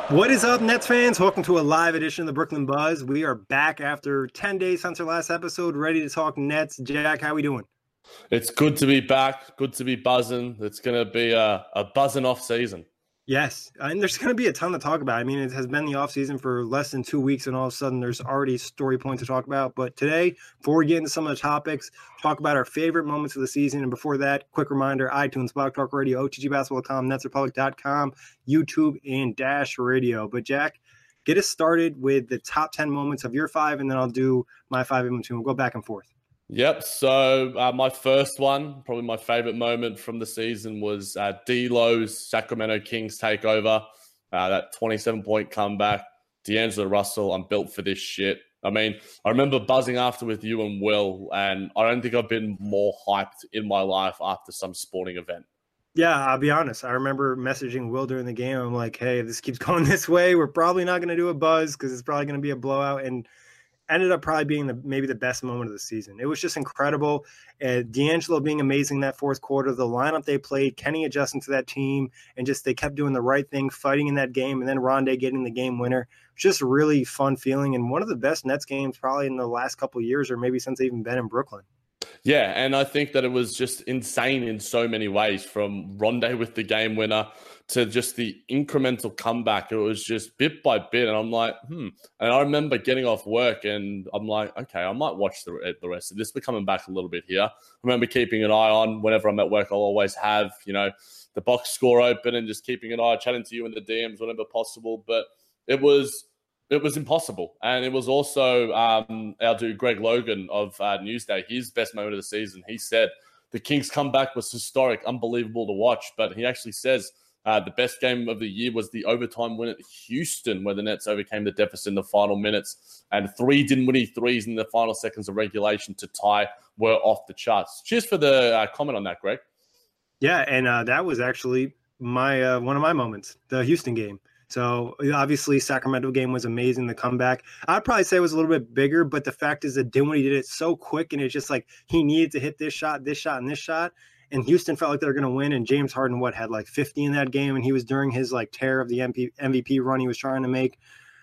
What is up, Nets fans? Welcome to a live edition of the Brooklyn Buzz. We are back after 10 days since our last episode, ready to talk Nets. Jack, how we doing? It's good to be back. Good to be buzzing. It's going to be a buzzing off season. Yes, and there's going to be a ton to talk about. I mean, it has been the off season for less than 2 weeks, and all of a sudden there's already story points to talk about. But today, before we get into some of the topics, talk about our favorite moments of the season. And before that, quick reminder, iTunes, Blog Talk Radio, OTGBasketball.com, NetsRepublic.com, YouTube, and Dash Radio. But Jack, get us started with the top 10 moments of your five, and then I'll do my five in between. We'll go back and forth. Yep. So my first one, probably my favorite moment from the season, was D'Lo's Sacramento Kings takeover. That 27-point comeback. D'Angelo Russell, I'm built for this shit. I mean, I remember buzzing after with you and Will, and I don't think I've been more hyped in my life after some sporting event. Yeah, I'll be honest. I remember messaging Will during the game. I'm like, hey, if this keeps going this way, we're probably not going to do a buzz because it's probably going to be a blowout. And ended up probably being maybe the best moment of the season. It was just incredible. D'Angelo being amazing that fourth quarter, the lineup they played, Kenny adjusting to that team, and just they kept doing the right thing, fighting in that game, and then Rondé getting the game winner. Just a really fun feeling, and one of the best Nets games probably in the last couple of years, or maybe since they've even been in Brooklyn. Yeah, and I think that it was just insane in so many ways, from Rondé with the game winner to just the incremental comeback. It was just bit by bit, and I'm like, And I remember getting off work, and I'm like, okay, I might watch the rest of this. We're coming back a little bit here. I remember keeping an eye on whenever I'm at work. I'll always have, the box score open and just keeping an eye, chatting to you in the DMs whenever possible. But it was impossible. And it was also our dude Greg Logan of Newsday, his best moment of the season. He said the Kings' comeback was historic, unbelievable to watch. But he actually says the best game of the year was the overtime win at Houston, where the Nets overcame the deficit in the final minutes. And 3 Dinwiddie threes in the final seconds of regulation to tie were off the charts. Cheers for the comment on that, Greg. Yeah, and that was actually my one of my moments, the Houston game. So obviously Sacramento game was amazing. The comeback, I'd probably say it was a little bit bigger, but the fact is that Dinwiddie did it so quick, and it's just like he needed to hit this shot, and this shot. And Houston felt like they were going to win. And James Harden, had like 50 in that game, and he was during his like tear of the MVP run he was trying to make.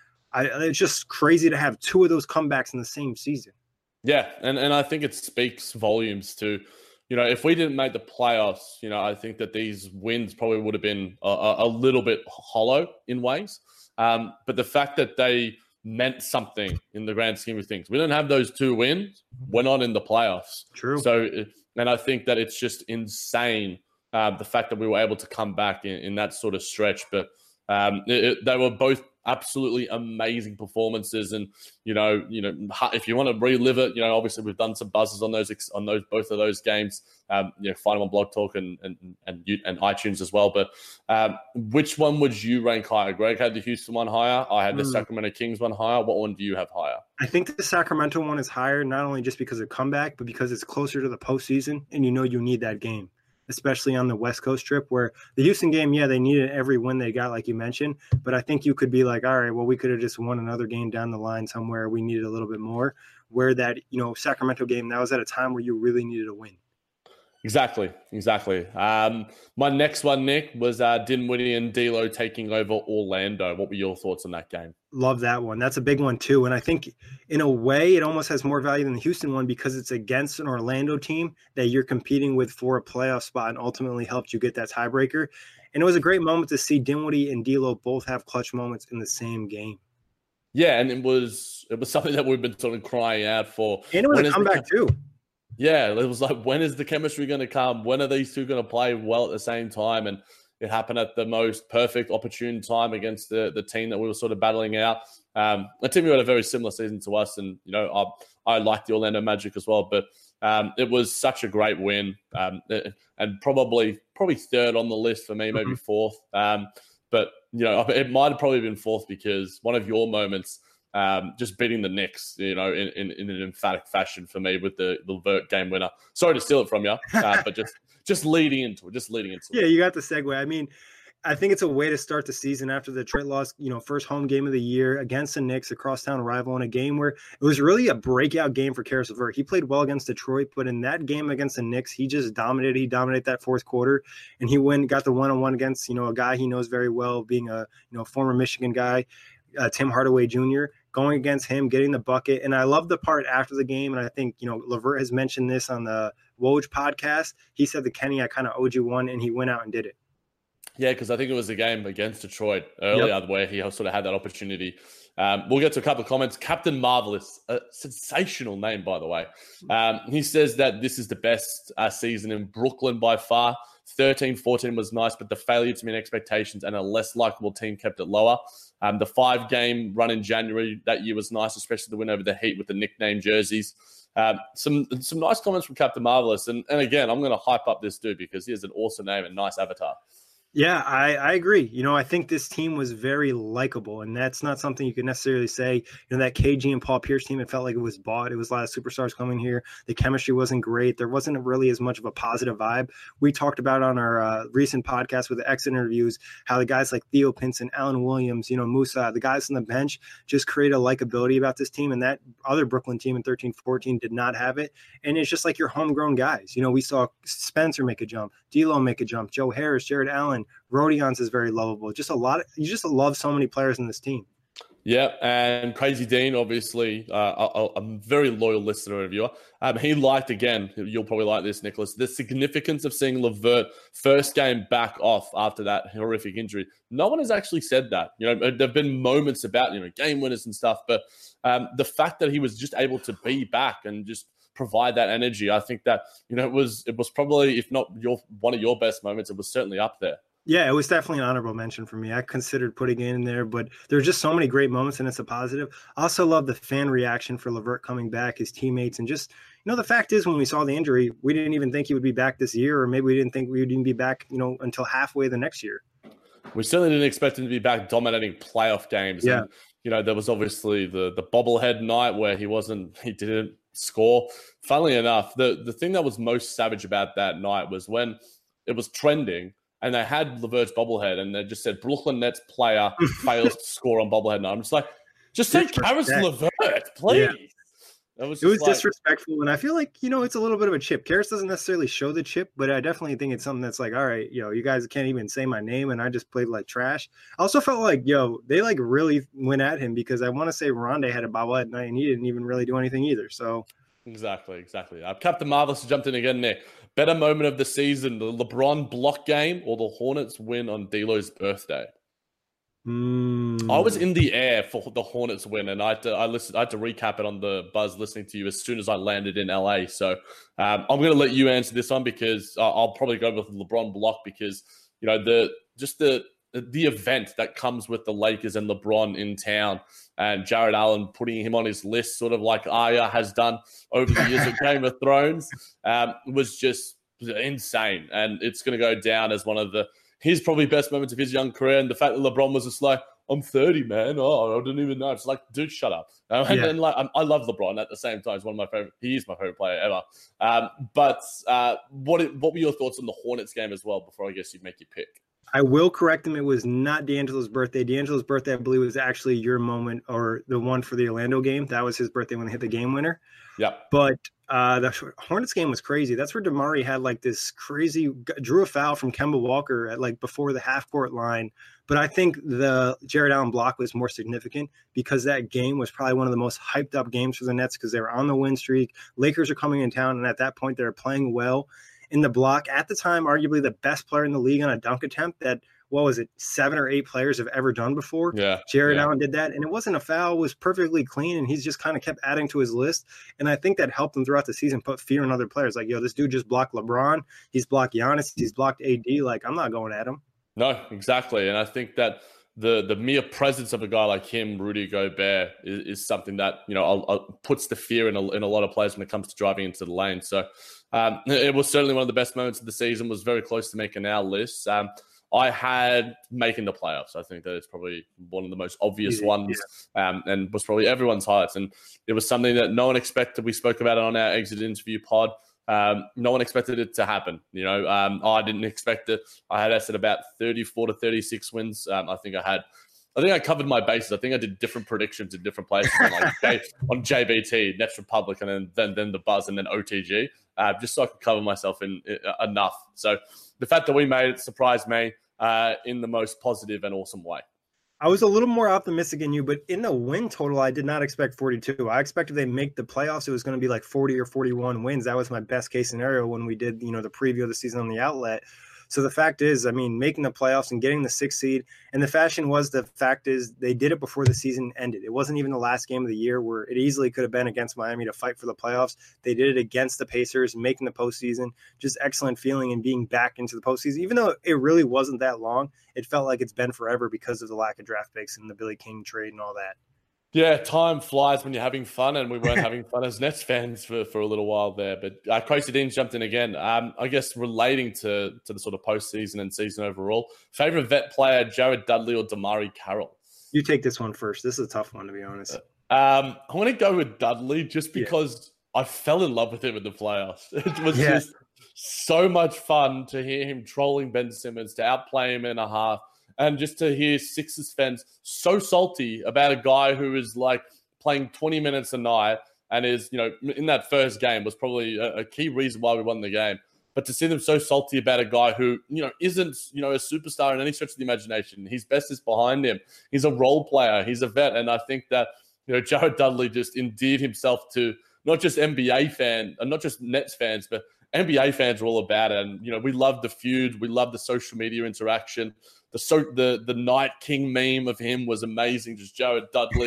It's just crazy to have two of those comebacks in the same season. Yeah, and I think it speaks volumes to, if we didn't make the playoffs, I think that these wins probably would have been a little bit hollow in ways. But the fact that they meant something in the grand scheme of things. We didn't have those 2 wins. We're not in the playoffs. True. So, and I think that it's just insane, the fact that we were able to come back in that sort of stretch. But they were both absolutely amazing performances, and if you want to relive it, obviously we've done some buzzes on those both of those games. Find them on Blog Talk and iTunes as well. But which one would you rank higher? Greg had the Houston one higher. I had the Sacramento Kings one higher. What one do you have higher? I think the Sacramento one is higher, not only just because of comeback, but because it's closer to the postseason, and you need that game, especially on the West Coast trip, where the Houston game, they needed every win they got, like you mentioned. But I think you could be like, all right, well, we could have just won another game down the line somewhere. We needed a little bit more. Where that, Sacramento game, that was at a time where you really needed a win. Exactly. My next one, Nick, was Dinwiddie and D'Lo taking over Orlando. What were your thoughts on that game? Love that one. That's a big one too. And I think in a way it almost has more value than the Houston one because it's against an Orlando team that you're competing with for a playoff spot and ultimately helped you get that tiebreaker. And it was a great moment to see Dinwiddie and D'Lo both have clutch moments in the same game. Yeah, and it was something that we've been sort of crying out for. And it was a comeback too. Yeah, it was like, when is the chemistry going to come? When are these two going to play well at the same time? And it happened at the most perfect, opportune time against the team that we were sort of battling out. A team who had a very similar season to us, and I like the Orlando Magic as well. But it was such a great win, and probably third on the list for me, maybe fourth. But it might have probably been fourth because one of your moments. Just beating the Knicks, in an emphatic fashion for me with the Levert game winner. Sorry to steal it from you, but just leading into it. Yeah, you got the segue. I mean, I think it's a way to start the season after the Detroit lost, first home game of the year against the Knicks, a crosstown rival, in a game where it was really a breakout game for Caris LeVert. He played well against Detroit, but in that game against the Knicks, he just dominated. He dominated that fourth quarter, and he got the one-on-one against, a guy he knows very well, being a, former Michigan guy, Tim Hardaway Jr., going against him, getting the bucket. And I love the part after the game, and I think, LeVert has mentioned this on the Woj podcast. He said to Kenny, I kind of owed you one, and he went out and did it. Yeah, because I think it was a game against Detroit earlier where he sort of had that opportunity. We'll get to a couple of comments. Captain Marvelous, a sensational name, by the way. He says that this is the best season in Brooklyn by far. 13-14 was nice, but the failure to meet expectations and a less likable team kept it lower. The 5-game run in January that year was nice, especially the win over the Heat with the nickname jerseys. Some nice comments from Captain Marvelous. And again, I'm going to hype up this dude because he has an awesome name and nice avatar. Yeah, I agree. I think this team was very likable, and that's not something you could necessarily say. That KG and Paul Pierce team, it felt like it was bought. It was a lot of superstars coming here. The chemistry wasn't great. There wasn't really as much of a positive vibe. We talked about on our recent podcast with the exit interviews how the guys like Theo Pinson, Alan Williams, Musa, the guys on the bench just create a likability about this team, and that other Brooklyn team in 13-14 did not have it. And it's just like your homegrown guys. We saw Spencer make a jump, D'Lo make a jump, Joe Harris, Jared Allen, Rodions is very lovable. Just a lot. You just love so many players in this team. Yeah, and Crazy Dean, obviously, a very loyal listener and viewer. He liked, again, you'll probably like this, Nicholas, the significance of seeing LeVert first game back off after that horrific injury. No one has actually said that. there have been moments about, game winners and stuff, but the fact that he was just able to be back and just provide that energy, I think that, it was probably, if not one of your best moments, it was certainly up there. Yeah, it was definitely an honorable mention for me. I considered putting it in there, but there's just so many great moments, and it's a positive. I also love the fan reaction for LeVert coming back, his teammates, and just, the fact is when we saw the injury, we didn't even think he would be back this year, or maybe we didn't think we would even be back, until halfway the next year. We certainly didn't expect him to be back dominating playoff games. Yeah. And, there was obviously the bobblehead night where he didn't score. Funnily enough, the thing that was most savage about that night was when it was trending, and they had LeVert's bobblehead, and they just said, Brooklyn Nets player fails to score on bobblehead night. I'm just like, just say Caris LeVert, please. Yeah. It was disrespectful, and I feel like, it's a little bit of a chip. Caris doesn't necessarily show the chip, but I definitely think it's something that's like, all right, you guys can't even say my name, and I just played like trash. I also felt like, they like really went at him because I want to say Rondé had a bobblehead night, and he didn't even really do anything either, so... Exactly. Captain Marvelous jumped in again, Nick. Better moment of the season, the LeBron block game or the Hornets win on D'Lo's birthday? I was in the air for the Hornets win, and I had to recap it on the buzz listening to you as soon as I landed in LA. So I'm going to let you answer this one because I'll probably go with the LeBron block because, the event that comes with the Lakers and LeBron in town and Jared Allen putting him on his list, sort of like Arya has done over the years of Game of Thrones, was just insane. And it's going to go down as one of his probably best moments of his young career. And the fact that LeBron was just like, I'm 30, man. Oh, I didn't even know. It's like, dude, shut up. And then, I love LeBron at the same time. He's one of my favorite. He is my favorite player ever. But what were your thoughts on the Hornets game as well before I guess you'd make your pick? I will correct him. It was not D'Angelo's birthday. D'Angelo's birthday, I believe, was actually your moment or the one for the Orlando game. That was his birthday when they hit the game winner. Yeah. But the Hornets game was crazy. That's where DeMar had like this crazy drew a foul from Kemba Walker at like before the half court line. But I think the Jared Allen block was more significant because that game was probably one of the most hyped up games for the Nets because they were on the win streak. Lakers are coming in town, and at that point, they were playing well. In the block, at the time, arguably the best player in the league on a dunk attempt that, 7 or 8 players have ever done before. Yeah, Jared Allen did that, and it wasn't a foul. It was perfectly clean, and he's just kind of kept adding to his list. And I think that helped him throughout the season put fear in other players. Like, this dude just blocked LeBron. He's blocked Giannis. He's blocked AD. Like, I'm not going at him. No, exactly. And I think that the mere presence of a guy like him, Rudy Gobert, is something that, puts the fear in a lot of players when it comes to driving into the lane. So it was certainly one of the best moments of the season, was very close to making our list. I had making the playoffs. I think that it's probably one of the most obvious ones and was probably everyone's highlights. And it was something that no one expected. We spoke about it on our exit interview pod. No one expected it to happen. I didn't expect it. I had said about 34 to 36 wins. I think I covered my bases. I think I did different predictions in different places on JBT, Nets Republic, and then the Buzz, and then OTG, just so I could cover myself in enough. So the fact that we made it surprised me in the most positive and awesome way. I was a little more optimistic than you, but in the win total, I did not expect 42. I expected they make the playoffs. It was going to be like 40 or 41 wins. That was my best case scenario when we did, the preview of the season on the outlet. So the fact is, making the playoffs and getting the 6th seed, and the fact is they did it before the season ended. It wasn't even the last game of the year where it easily could have been against Miami to fight for the playoffs. They did it against the Pacers, making the postseason. Just excellent feeling and being back into the postseason. Even though it really wasn't that long, it felt like it's been forever because of the lack of draft picks and the Billy King trade and all that. Yeah, time flies when you're having fun, and we weren't having fun as Nets fans for a little while there. But Crazy Dean's jumped in again. I guess relating to the sort of postseason and season overall, favorite vet player, Jared Dudley or Damari Carroll? You take this one first. This is a tough one, to be honest. I want to go with Dudley just because I fell in love with him in the playoffs. It was just so much fun to hear him trolling Ben Simmons, to outplay him in a half. And just to hear Sixers fans so salty about a guy who is like playing 20 minutes a night and is, in that first game was probably a key reason why we won the game. But to see them so salty about a guy who, isn't, a superstar in any stretch of the imagination. His best is behind him. He's a role player. He's a vet. And I think that, Jared Dudley just endeared himself to not just NBA fans, and not just Nets fans, but NBA fans are all about it. And, we love the feud. We love the social media interaction. The Night King meme of him was amazing. Just Jared Dudley.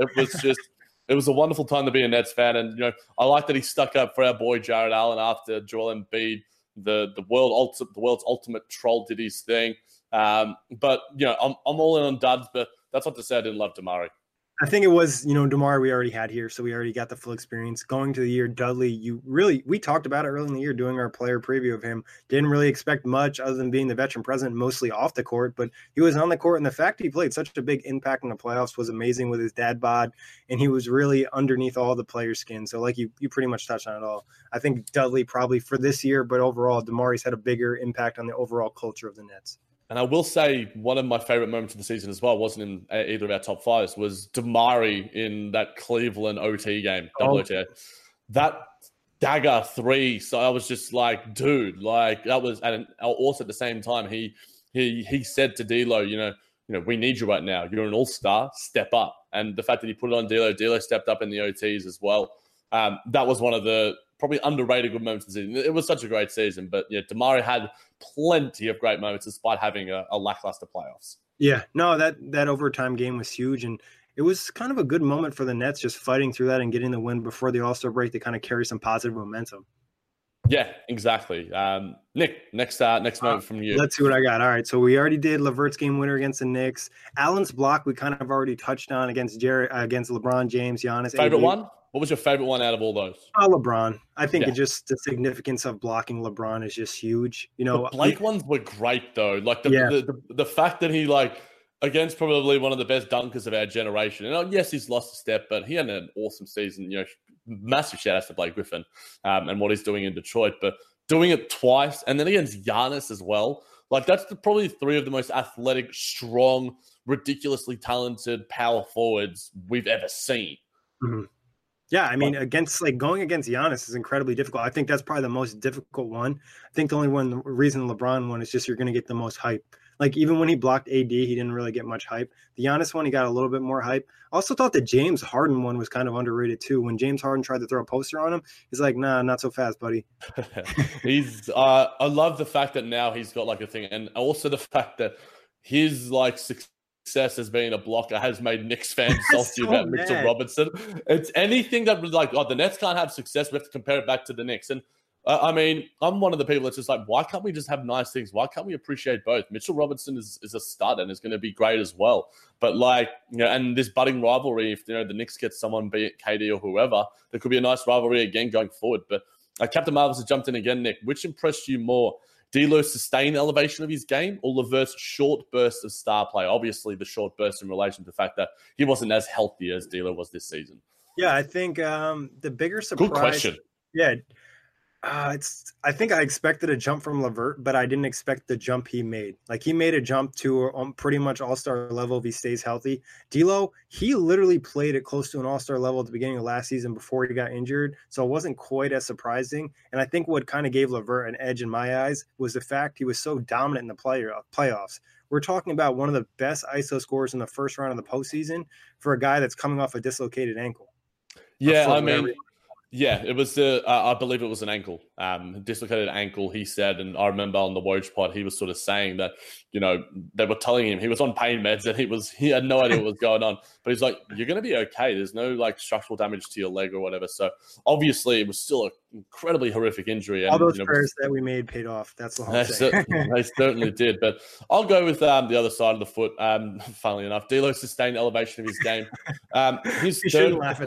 It was a wonderful time to be a Nets fan. And, I like that he stuck up for our boy Jared Allen after Joel Embiid, the world's ultimate troll, did his thing. But, I'm all in on Duds, but that's not to say I didn't love Damari. I think it was, DeMar we already had here, so we already got the full experience. Going to the year, Dudley, we talked about it early in the year doing our player preview of him. Didn't really expect much other than being the veteran present, mostly off the court, but he was on the court, and the fact he played such a big impact in the playoffs was amazing with his dad bod, and he was really underneath all the players' skin. So like you pretty much touched on it all. I think Dudley probably for this year, but overall, DeMar's had a bigger impact on the overall culture of the Nets. And I will say one of my favorite moments of the season as well, wasn't in either of our top fives, was Damari in that Cleveland OT game, OTA. That dagger 3. So I was just like, dude, like that was, and also at the same time, he said to D'Lo, we need you right now. You're an all-star, step up. And the fact that he put it on D'Lo stepped up in the OTs as well. That was one of the probably underrated good moments of the season. It was such a great season, but Damari had plenty of great moments despite having a lackluster playoffs. Yeah, no, that overtime game was huge, and it was kind of a good moment for the Nets just fighting through that and getting the win before the All-Star break to kind of carry some positive momentum. Yeah, exactly. Nick, next moment from you. Let's see what I got. All right, so we already did LeVert's game winner against the Knicks. Allen's block we kind of already touched on against LeBron James, Giannis. Favorite AD. one? What was your favorite one out of all those? LeBron. I think it just the significance of blocking LeBron is just huge. The Blake ones were great though. Like the fact that he against probably one of the best dunkers of our generation. And yes, he's lost a step, but he had an awesome season. Massive shout outs to Blake Griffin and what he's doing in Detroit. But doing it twice and then against Giannis as well. Like that's probably 3 of the most athletic, strong, ridiculously talented power forwards we've ever seen. Mm-hmm. Yeah, I mean, going against Giannis is incredibly difficult. I think that's probably the most difficult one. I think the reason LeBron won is just you're going to get the most hype. Like even when he blocked AD, he didn't really get much hype. The Giannis one, he got a little bit more hype. I also thought the James Harden one was kind of underrated too. When James Harden tried to throw a poster on him, he's like, nah, not so fast, buddy. I love the fact that now he's got a thing. And also the fact that his success as being a blocker has made Knicks fans salty about Mitchell Robinson. It's anything that was the Nets can't have success. We have to compare it back to the Knicks. And I'm one of the people that's just like, why can't we just have nice things? Why can't we appreciate both? Mitchell Robinson is a stud and is going to be great as well. But and this budding rivalry, if the Knicks get someone, be it KD or whoever, there could be a nice rivalry again going forward. But Captain Marvelous has jumped in again, Nick. Which impressed you more? D'Lo's sustained elevation of his game or LeVert's short burst of star play? Obviously, the short burst in relation to the fact that he wasn't as healthy as D'Lo was this season. Yeah, I think the bigger surprise. Good question. Yeah, I think I expected a jump from Levert, but I didn't expect the jump he made. Like he made a jump to pretty much all-star level if he stays healthy. D'Lo, he literally played at close to an all-star level at the beginning of last season before he got injured, so it wasn't quite as surprising. And I think what kind of gave Levert an edge in my eyes was the fact he was so dominant in the playoffs. We're talking about one of the best ISO scorers in the first round of the postseason for a guy that's coming off a dislocated ankle. Yeah, I mean, yeah, it was I believe it was an ankle, dislocated ankle, he said. And I remember on the Woj pod, he was sort of saying that, they were telling him he was on pain meds and he had no idea what was going on. But he's like, you're going to be okay. There's no like structural damage to your leg or whatever. So obviously it was still an incredibly horrific injury. And, all those prayers that we made paid off. That's the whole thing. They certainly did. But I'll go with the other side of the foot. Funnily enough, D'Lo sustained elevation of his game. You shouldn't laugh at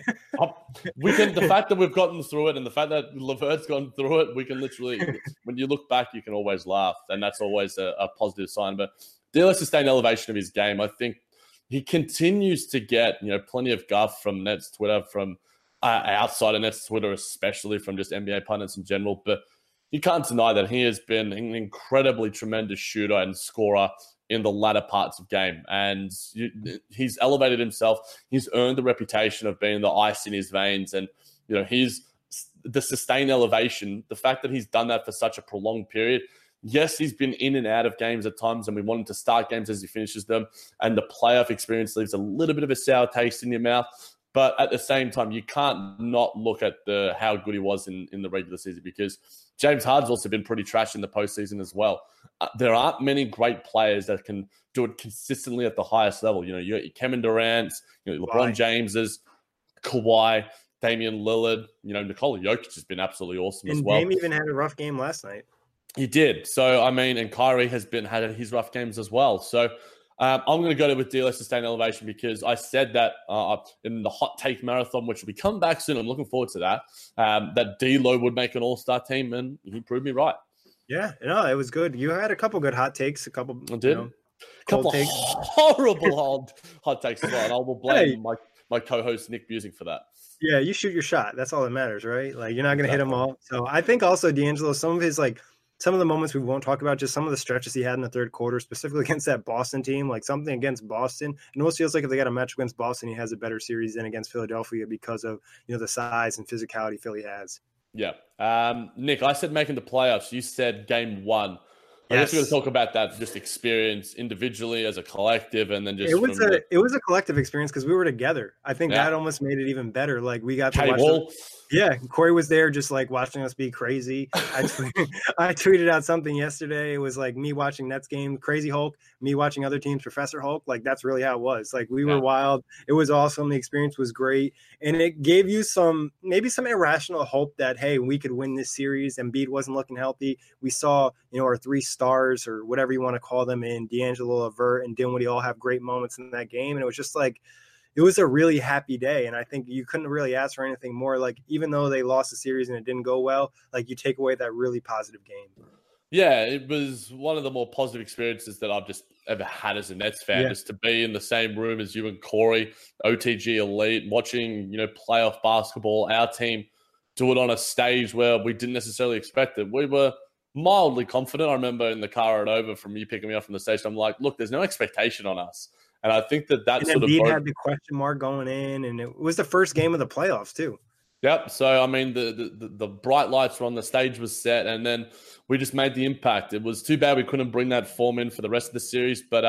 that. The fact that we've gotten through it and the fact that Levert's gone through it, we can literally, when you look back, you can always laugh. And that's always a positive sign. But D'Lo sustained elevation of his game. I think he continues to get, plenty of guff from Nets Twitter, from outside of Nets Twitter, especially from just NBA pundits in general. But you can't deny that he has been an incredibly tremendous shooter and scorer in the latter parts of game. And he's elevated himself. He's earned the reputation of being the ice in his veins. And, he's the sustained elevation, the fact that he's done that for such a prolonged period. Yes, he's been in and out of games at times, and we want him to start games as he finishes them. And the playoff experience leaves a little bit of a sour taste in your mouth. But at the same time, you can't not look at how good he was in the regular season, because James Harden's also been pretty trash in the postseason as well. There aren't many great players that can do it consistently at the highest level. You got Kevin Durant, LeBron James's, Kawhi, Damian Lillard, Nikola Jokic has been absolutely awesome as well. Dame even had a rough game last night. He did. So, I mean, and Kyrie has had his rough games as well. So, I'm going to go with D'Lo sustained elevation, because I said that in the hot take marathon, which will be coming back soon. I'm looking forward to that. That D'Lo would make an all-star team, and he proved me right. Yeah, no, it was good. You had a couple good hot takes, a couple. I did. A couple takes. Horrible hot takes as well, and I will blame my co-host Nick Busing for that. Yeah, you shoot your shot. That's all that matters, right? Like, you're not going to hit them all. So I think also D'Angelo, some of the moments we won't talk about, just some of the stretches he had in the third quarter, specifically against that Boston team, like something against Boston. It almost feels like if they got a match against Boston, he has a better series than against Philadelphia because of, the size and physicality Philly has. Yeah. Nick, I said making the playoffs. You said game one. I guess we're going to talk about that just experience individually as a collective, and then just it was a collective experience because we were together. I think that almost made it even better. Like, we got to watch. Yeah, Corey was there just like watching us be crazy. I tweeted out something yesterday. It was like me watching Nets game, Crazy Hulk, me watching other teams, Professor Hulk. Like, that's really how it was. Like, we were wild. It was awesome. The experience was great. And it gave you maybe some irrational hope that, hey, we could win this series. Embiid wasn't looking healthy. We saw, our three stars, or whatever you want to call them, in D'Angelo, Levert, and Dinwiddie all have great moments in that game. And it was just like, it was a really happy day. And I think you couldn't really ask for anything more. Like, even though they lost the series and it didn't go well, like, you take away that really positive game. Yeah, it was one of the more positive experiences that I've just ever had as a Nets fan, just to be in the same room as you and Corey, OTG Elite, watching, playoff basketball, our team do it on a stage where we didn't necessarily expect it. We were mildly confident. I remember in the car ride over from you picking me up from the station, I'm like, look, there's no expectation on us. And I think that sort of had the question mark going in, and it was the first game of the playoffs too. Yep. So, I mean, the bright lights were on, the stage was set, and then we just made the impact. It was too bad we couldn't bring that form in for the rest of the series, but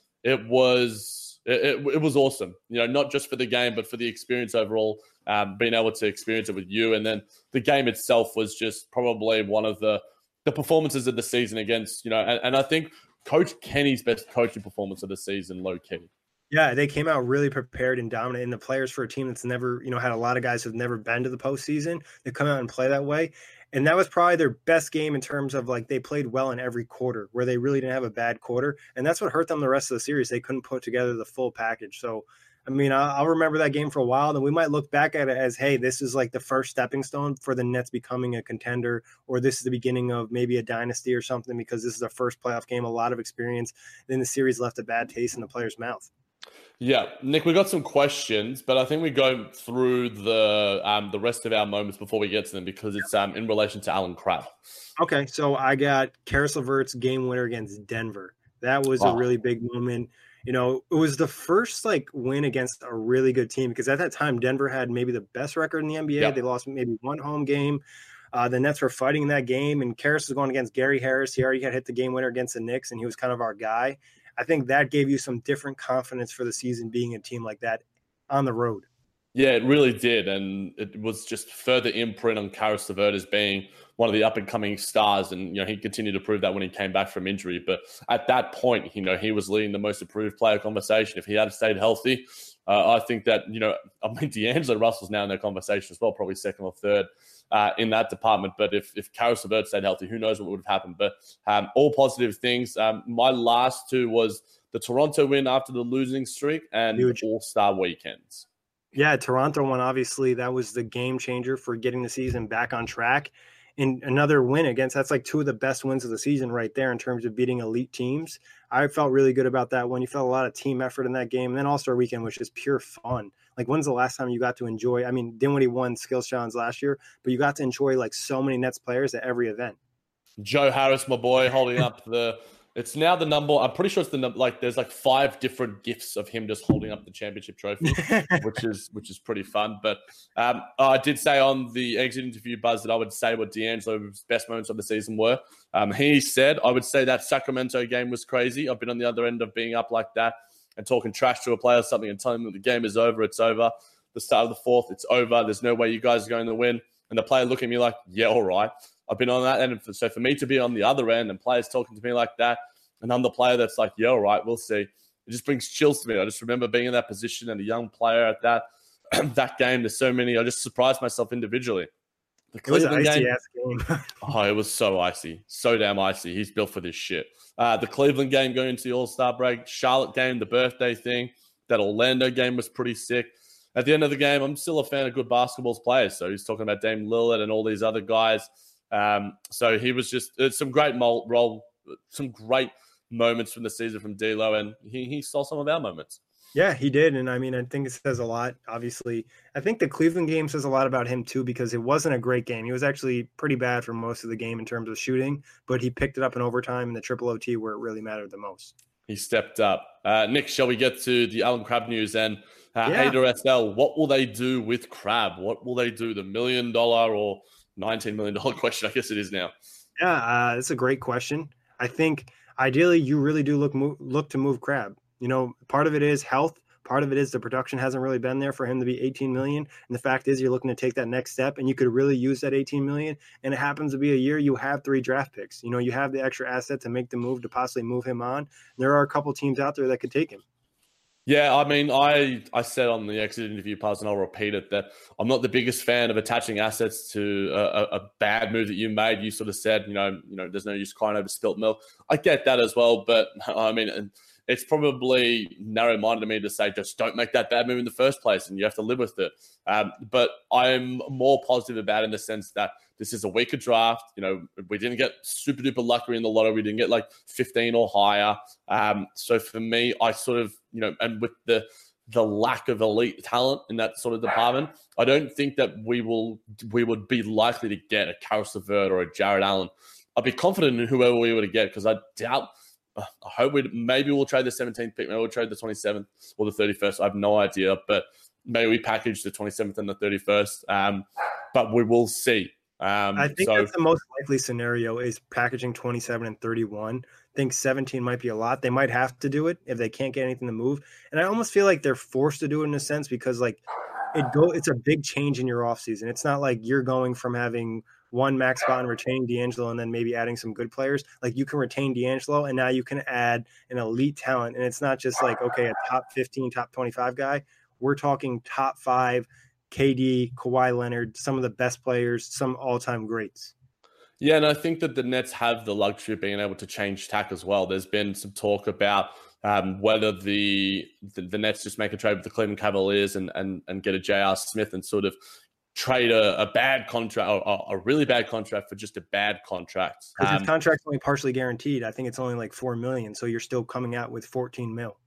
it was awesome. Not just for the game, but for the experience overall, being able to experience it with you. And then the game itself was just probably one of the performances of the season against, and I think Coach Kenny's best coaching performance of the season, low key. Yeah, they came out really prepared and dominant. And the players, for a team that's never, had a lot of guys who've never been to the postseason, they come out and play that way. And that was probably their best game in terms of, like, they played well in every quarter, where they really didn't have a bad quarter. And that's what hurt them the rest of the series. They couldn't put together the full package. So, I mean, I'll remember that game for a while, and we might look back at it as, hey, this is like the first stepping stone for the Nets becoming a contender, or this is the beginning of maybe a dynasty or something, because this is the first playoff game, a lot of experience. Then the series left a bad taste in the player's mouth. Yeah, Nick, we got some questions, but I think we go through the rest of our moments before we get to them because it's in relation to Alan Crabb. Okay, so I got Karis LeVert's game winner against Denver. That was a Oh, really big moment. You know, it was the first like win against a really good team because at that time Denver had maybe the best record in the NBA. yeah. They lost maybe one home game. The Nets were fighting in that game, and Karis was going against Gary Harris. He already had hit the game winner against the Knicks, and he was kind of our guy. I think that gave you some different confidence for the season being a team like that on the road. Yeah, it really did. And it was just further imprint on Karis LeVert as being one of the up-and-coming stars. And, he continued to prove that when he came back from injury. But at that point, he was leading the most improved player conversation. If he had stayed healthy, I think that, D'Angelo Russell's now in their conversation as well, probably second or third in that department. But if Karis LeVert stayed healthy, who knows what would have happened. But all positive things. My last two was the Toronto win after the losing streak and Huge. All-Star weekends. Yeah, Toronto one, obviously, that was the game changer for getting the season back on track. And another win that's like two of the best wins of the season right there in terms of beating elite teams. I felt really good about that one. You felt a lot of team effort in that game. And then All-Star Weekend was just pure fun. Like, when's the last time you got to enjoy? I mean, Dinwiddie won Skills Challenge last year, but you got to enjoy like so many Nets players at every event. Joe Harris, my boy, holding up it's now the number. I'm pretty sure it's the number. Like, there's like 5 different gifs of him just holding up the championship trophy, which is pretty fun. But I did say on the exit interview, Buzz, that I would say what D'Angelo's best moments of the season were. He said, I would say that Sacramento game was crazy. I've been on the other end of being up like that and talking trash to a player or something and telling them that the game is over. It's over. The start of the fourth, it's over. There's no way you guys are going to win. And the player looking at me like, yeah, all right. I've been on that end. So for me to be on the other end and players talking to me like that, and I'm the player that's like, yeah, all right, we'll see. It just brings chills to me. I just remember being in that position and a young player at that that game. There's so many. I just surprised myself individually. The Cleveland game. Oh, it was so icy. So damn icy. He's built for this shit. The Cleveland game going into the All-Star break. Charlotte game, the birthday thing. That Orlando game was pretty sick. At the end of the game, I'm still a fan of good basketball players. So he's talking about Dame Lillard and all these other guys. So he was just some great some great moments from the season from D'Lo, and he stole some of our moments. Yeah, he did. And I mean, I think it says a lot, obviously. I think the Cleveland game says a lot about him, too, because it wasn't a great game. He was actually pretty bad for most of the game in terms of shooting, but he picked it up in overtime in the triple OT where it really mattered the most. He stepped up. Nick, shall we get to the Alan Crabb news? And Hader SL, what will they do with Crabb? What will they do? The $1 million or $19 million question, I guess it is now. Yeah, that's a great question. I think ideally you really do look to move Crabb. Part of it is health. Part of it is the production hasn't really been there for him to be 18 million. And the fact is you're looking to take that next step and you could really use that 18 million. And it happens to be a year you have 3 draft picks. You have the extra asset to make the move to possibly move him on. There are a couple teams out there that could take him. Yeah, I mean, I said on the exit interview, Paz, and I'll repeat it, that I'm not the biggest fan of attaching assets to a bad move that you made. You sort of said, there's no use crying over spilt milk. I get that as well, but I mean, it's probably narrow-minded of me to say just don't make that bad move in the first place, and you have to live with it. But I'm more positive about it in the sense that this is a weaker draft. We didn't get super duper lucky in the lotto. We didn't get like 15 or higher. So for me, I sort of, and with the lack of elite talent in that sort of department, I don't think that we would be likely to get a Karis LeVert or a Jarrett Allen. I'd be confident in whoever we were to get because I doubt. I hope maybe we'll trade the 17th pick. Maybe we'll trade the 27th or the 31st. I have no idea, but maybe we package the 27th and the 31st. But we will see. I think that's the most likely scenario is packaging 27 and 31. I think 17 might be a lot. They might have to do it if they can't get anything to move. And I almost feel like they're forced to do it in a sense because it's a big change in your offseason. It's not like you're going from having one max spot and retaining D'Angelo and then maybe adding some good players. Like you can retain D'Angelo and now you can add an elite talent. And it's not just like, okay, a top 15, top 25 guy. We're talking top 5, KD, Kawhi Leonard, some of the best players, some all-time greats. Yeah, and I think that the Nets have the luxury of being able to change tack as well. There's been some talk about whether the Nets just make a trade with the Cleveland Cavaliers and get a J.R. Smith and sort of trade a bad contract or a really bad contract for just a bad contract. Because his contract's only partially guaranteed. I think it's only like $4 million, so you're still coming out with $14 million.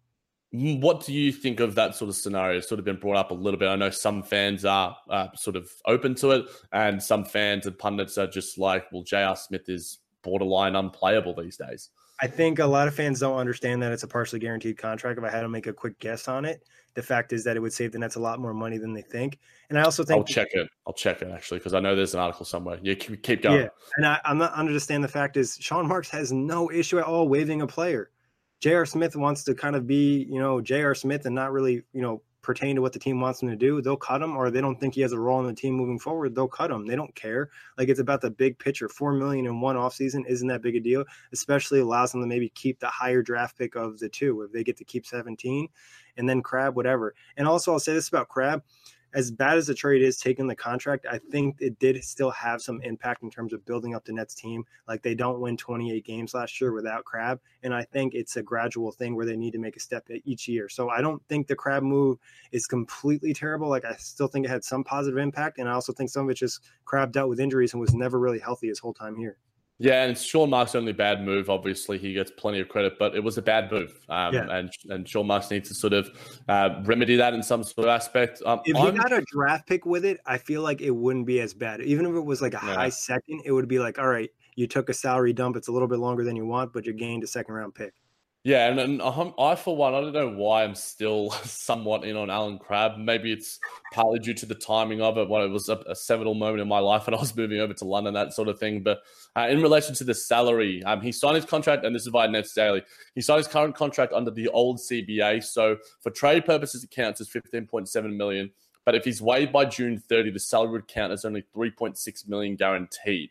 What do you think of that sort of scenario? It's sort of been brought up a little bit. I know some fans are sort of open to it, and some fans and pundits are just like, well, J.R. Smith is borderline unplayable these days. I think a lot of fans don't understand that it's a partially guaranteed contract. If I had to make a quick guess on it, the fact is that it would save the Nets a lot more money than they think. And I also think I'll check it actually, because I know there's an article somewhere. Yeah, keep going. Yeah, and I'm not understand the fact is Sean Marks has no issue at all waiving a player. J.R. Smith wants to kind of be, J.R. Smith and not really, pertain to what the team wants him to do. They'll cut him, or they don't think he has a role in the team moving forward. They'll cut him. They don't care. Like, it's about the big picture. $4 million in one offseason isn't that big a deal, especially allows them to maybe keep the higher draft pick of the two if they get to keep 17, and then Crabbe, whatever. And also, I'll say this about Crabbe. As bad as the trade is taking the contract, I think it did still have some impact in terms of building up the Nets team. Like, they don't win 28 games last year without Crabbe. And I think it's a gradual thing where they need to make a step each year. So I don't think the Crabbe move is completely terrible. Like, I still think it had some positive impact. And I also think some of it just Crabbe dealt with injuries and was never really healthy his whole time here. Yeah, and it's Sean Marks' only bad move. Obviously, he gets plenty of credit, but it was a bad move. And Sean Marks needs to sort of remedy that in some sort of aspect. If he got a draft pick with it, I feel like it wouldn't be as bad. Even if it was like a high second, it would be like, all right, you took a salary dump. It's a little bit longer than you want, but you gained a second-round pick. Yeah, and I, for one, I don't know why I'm still somewhat in on Allen Crabbe. Maybe it's partly due to the timing of it, when it was a seminal moment in my life when I was moving over to London, that sort of thing. But in relation to the salary, he signed his contract, and this is via Nets Daily. He signed his current contract under the old CBA, so for trade purposes, it counts as $15.7 million. But if he's waived by June 30, the salary would count as only $3.6 million guaranteed.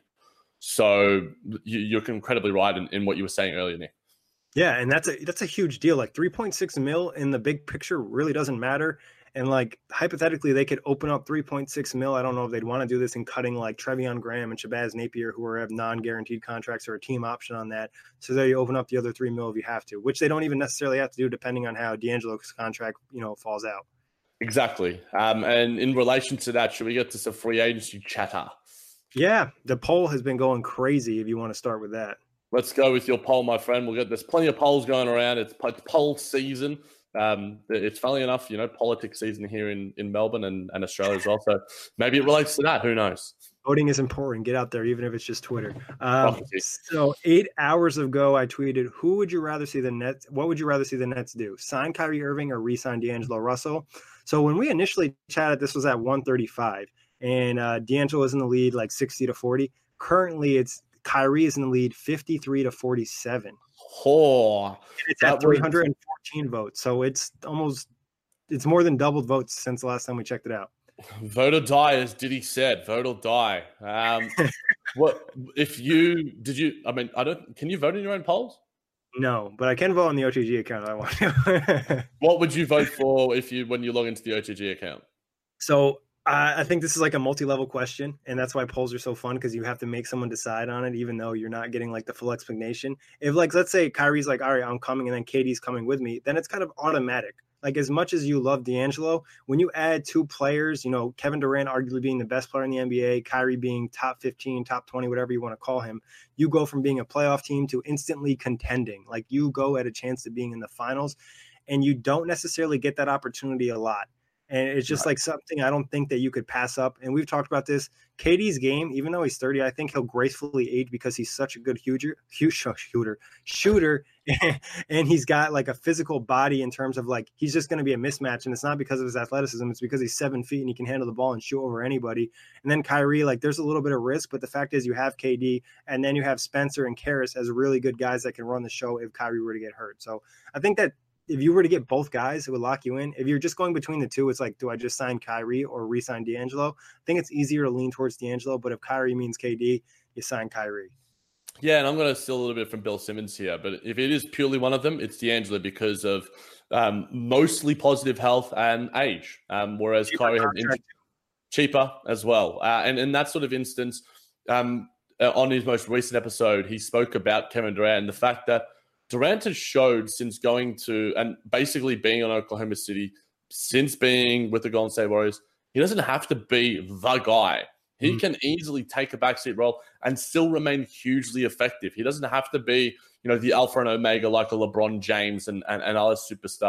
So you're incredibly right in what you were saying earlier, Nick. Yeah, and that's a huge deal. Like, 3.6 mil in the big picture really doesn't matter. And like, hypothetically, they could open up 3.6 mil. I don't know if they'd want to do this in cutting like Trevion Graham and Shabazz Napier, who have non-guaranteed contracts or a team option on that. So there you open up the other 3 mil if you have to, which they don't even necessarily have to do depending on how D'Angelo's contract, falls out. Exactly. And in relation to that, should we get to some free agency chatter? Yeah, the poll has been going crazy if you want to start with that. Let's go with your poll, my friend. There's plenty of polls going around. It's poll season. It's funnily enough, politics season here in Melbourne and Australia as well. So maybe it relates to that. Who knows? Voting is important. Get out there, even if it's just Twitter. So 8 hours ago, I tweeted, "Who would you rather see the Nets? What would you rather see the Nets do? Sign Kyrie Irving or re-sign D'Angelo Russell?" So when we initially chatted, this was at 135, and D'Angelo is in the lead, like 60-40. Currently, Kyrie is in the lead 53-47. Oh, it's at 314 votes. So it's more than doubled votes since the last time we checked it out. Vote or die, as Diddy said. Vote or die. What if you can you vote in your own polls? No, but I can vote on the OTG account if I want to. What would you vote for when you log into the OTG account? So I think this is like a multi-level question, and that's why polls are so fun, because you have to make someone decide on it, even though you're not getting like the full explanation. If like, let's say Kyrie's like, all right, I'm coming, and then KD's coming with me, then it's kind of automatic. Like, as much as you love D'Angelo, when you add 2 players, Kevin Durant arguably being the best player in the NBA, Kyrie being top 15, top 20, whatever you want to call him, you go from being a playoff team to instantly contending. Like, you go at a chance to being in the finals, and you don't necessarily get that opportunity a lot. And it's just like something I don't think that you could pass up. And we've talked about this. KD's game, even though he's 30, I think he'll gracefully age because he's such a good shooter. And he's got like a physical body in terms of like, he's just going to be a mismatch. And it's not because of his athleticism. It's because he's 7 feet and he can handle the ball and shoot over anybody. And then Kyrie, like, there's a little bit of risk. But the fact is, you have KD, and then you have Spencer and Karras as really good guys that can run the show if Kyrie were to get hurt. So I think that if you were to get both guys, it would lock you in. If you're just going between the two, it's like, do I just sign Kyrie or re-sign D'Angelo? I think it's easier to lean towards D'Angelo, but if Kyrie means KD, you sign Kyrie. Yeah, and I'm going to steal a little bit from Bill Simmons here, but if it is purely one of them, it's D'Angelo because of mostly positive health and age, whereas Kyrie has cheaper as well. And in that sort of instance, on his most recent episode, he spoke about Kevin Durant and the fact that Durant has showed since going to and basically being on Oklahoma City, since being with the Golden State Warriors, he doesn't have to be the guy. He can easily take a backseat role and still remain hugely effective. He doesn't have to be, the alpha and omega like a LeBron James and other superstars.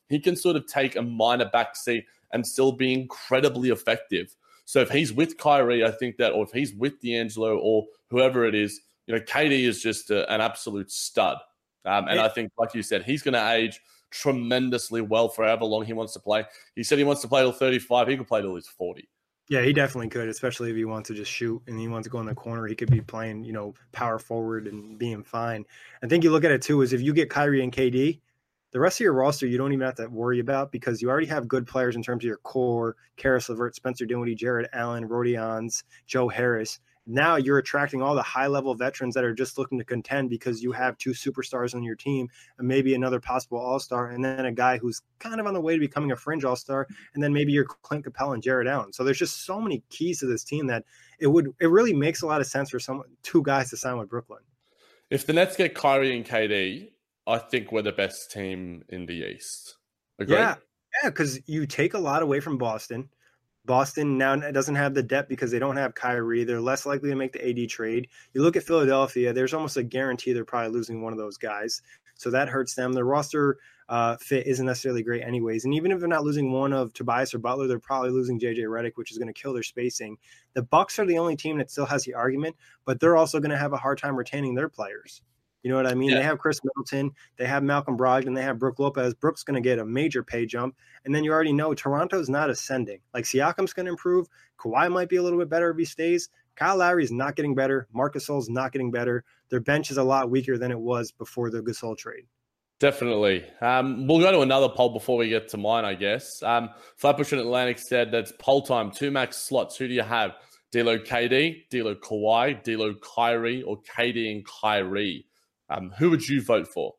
he can sort of take a minor backseat and still be incredibly effective. So if he's with Kyrie, I think that, or if he's with D'Angelo or whoever it is, KD is just an absolute stud. And I think, like you said, he's going to age tremendously well for however long he wants to play. He said he wants to play till 35. He could play till he's 40. Yeah, he definitely could, especially if he wants to just shoot and he wants to go in the corner. He could be playing, power forward and being fine. I think you look at it too is if you get Kyrie and KD, the rest of your roster you don't even have to worry about because you already have good players in terms of your core: Karis LeVert, Spencer Dinwiddie, Jared Allen, Rodions, Joe Harris. Now you're attracting all the high-level veterans that are just looking to contend because you have two superstars on your team and maybe another possible all-star and then a guy who's kind of on the way to becoming a fringe all-star and then maybe you're Clint Capella and Jared Allen. So there's just so many keys to this team that it really makes a lot of sense for two guys to sign with Brooklyn. If the Nets get Kyrie and KD, I think we're the best team in the East. Agree? Yeah, because you take a lot away from Boston. Boston now doesn't have the depth because they don't have Kyrie. They're less likely to make the AD trade. You look at Philadelphia, there's almost a guarantee they're probably losing one of those guys. So that hurts them. Their roster fit isn't necessarily great anyways. And even if they're not losing one of Tobias or Butler, they're probably losing JJ Redick, which is going to kill their spacing. The Bucks are the only team that still has the argument, but they're also going to have a hard time retaining their players. You know what I mean? Yeah. They have Chris Middleton. They have Malcolm Brogdon. They have Brook Lopez. Brook's going to get a major pay jump. And then you already know Toronto's not ascending. Like Siakam's going to improve. Kawhi might be a little bit better if he stays. Kyle Lowry's not getting better. Marc Gasol's not getting better. Their bench is a lot weaker than it was before the Gasol trade. Definitely. We'll go to another poll before we get to mine, I guess. Flatbush and Atlantic said that's poll time. 2 max slots. Who do you have? D'Lo KD, D'Lo Kawhi, D'Lo Kyrie, or KD and Kyrie? Who would you vote for?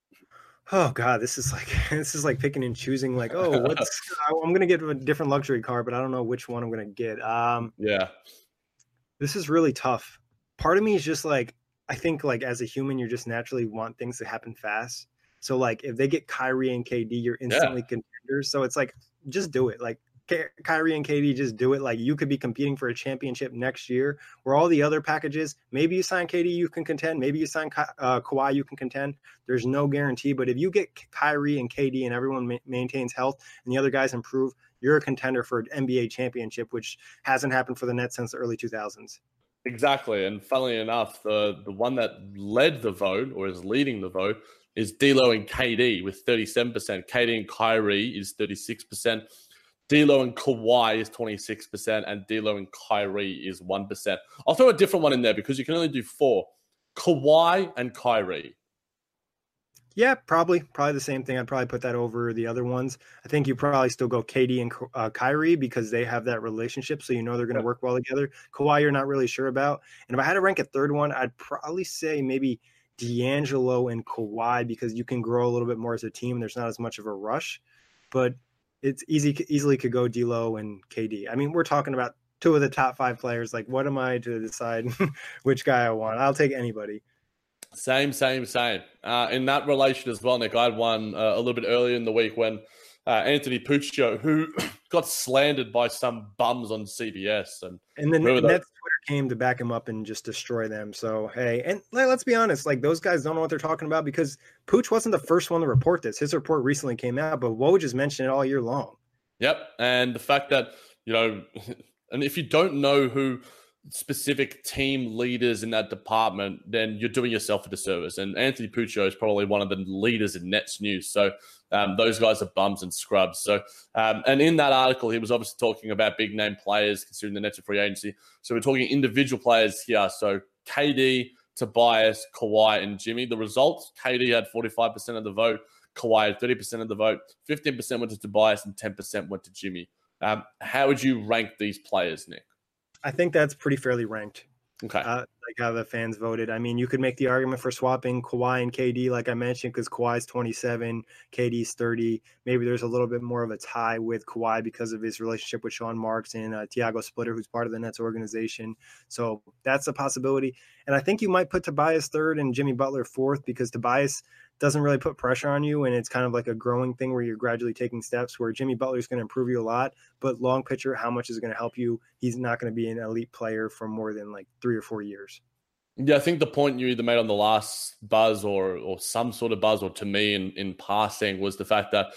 Oh God, this is like picking and choosing. Like, I'm going to get a different luxury car, but I don't know which one I'm going to get. Yeah, this is really tough. Part of me is just like, I think like as a human, you just naturally want things to happen fast. So like, if they get Kyrie and KD, you're instantly contenders. So it's like, just do it. Like Kyrie and KD, just do it. Like you could be competing for a championship next year where all the other packages, maybe you sign KD, you can contend. Maybe you sign Kawhi, you can contend. There's no guarantee. But if you get Kyrie and KD and everyone maintains health and the other guys improve, you're a contender for an NBA championship, which hasn't happened for the Nets since the early 2000s. Exactly. And funnily enough, the one that led the vote or is leading the vote is D'Lo and KD with 37%. KD and Kyrie is 36%. D'Lo and Kawhi is 26%, and D'Lo and Kyrie is 1%. I'll throw a different one in there because you can only do 4. Kawhi and Kyrie. Yeah, probably the same thing. I'd probably put that over the other ones. I think you probably still go KD and Kyrie because they have that relationship, so you know they're going to work well together. Kawhi, you're not really sure about. And if I had to rank a third one, I'd probably say maybe D'Angelo and Kawhi because you can grow a little bit more as a team. There's not as much of a rush, but it's easily could go D'Lo and KD. I mean, we're talking about 2 of the top 5 players. Like, what am I to decide which guy I want? I'll take anybody. Same. In that relation as well, Nick, I had one a little bit earlier in the week when Anthony Puccio, who got slandered by some bums on CBS. And then Nets Twitter came to back him up and just destroy them. So, hey, and let's be honest, like those guys don't know what they're talking about because Pooch wasn't the first one to report this. His report recently came out, but Woj has mentioned it all year long. Yep. And the fact that, and if you don't know who specific team leaders in that department, then you're doing yourself a disservice. And Anthony Puccio is probably one of the leaders in Nets news. So those guys are bums and scrubs. So, and in that article, he was obviously talking about big name players considering the Nets are free agency. So we're talking individual players here. So KD, Tobias, Kawhi, and Jimmy. The results, KD had 45% of the vote. Kawhi had 30% of the vote. 15% went to Tobias and 10% went to Jimmy. How would you rank these players, Nick? I think that's pretty fairly ranked. Okay. Like how the fans voted. I mean, you could make the argument for swapping Kawhi and KD, like I mentioned, because Kawhi's 27, KD's 30. Maybe there's a little bit more of a tie with Kawhi because of his relationship with Sean Marks and Tiago Splitter, who's part of the Nets organization. So that's a possibility. And I think you might put Tobias third and Jimmy Butler fourth because Tobias doesn't really put pressure on you, and it's kind of like a growing thing where you're gradually taking steps where Jimmy Butler is going to improve you a lot, but long picture, how much is it going to help you? He's not going to be an elite player for more than like 3 or 4 years. Yeah, I think the point you either made on the last buzz or some sort of buzz, or to me in passing, was the fact that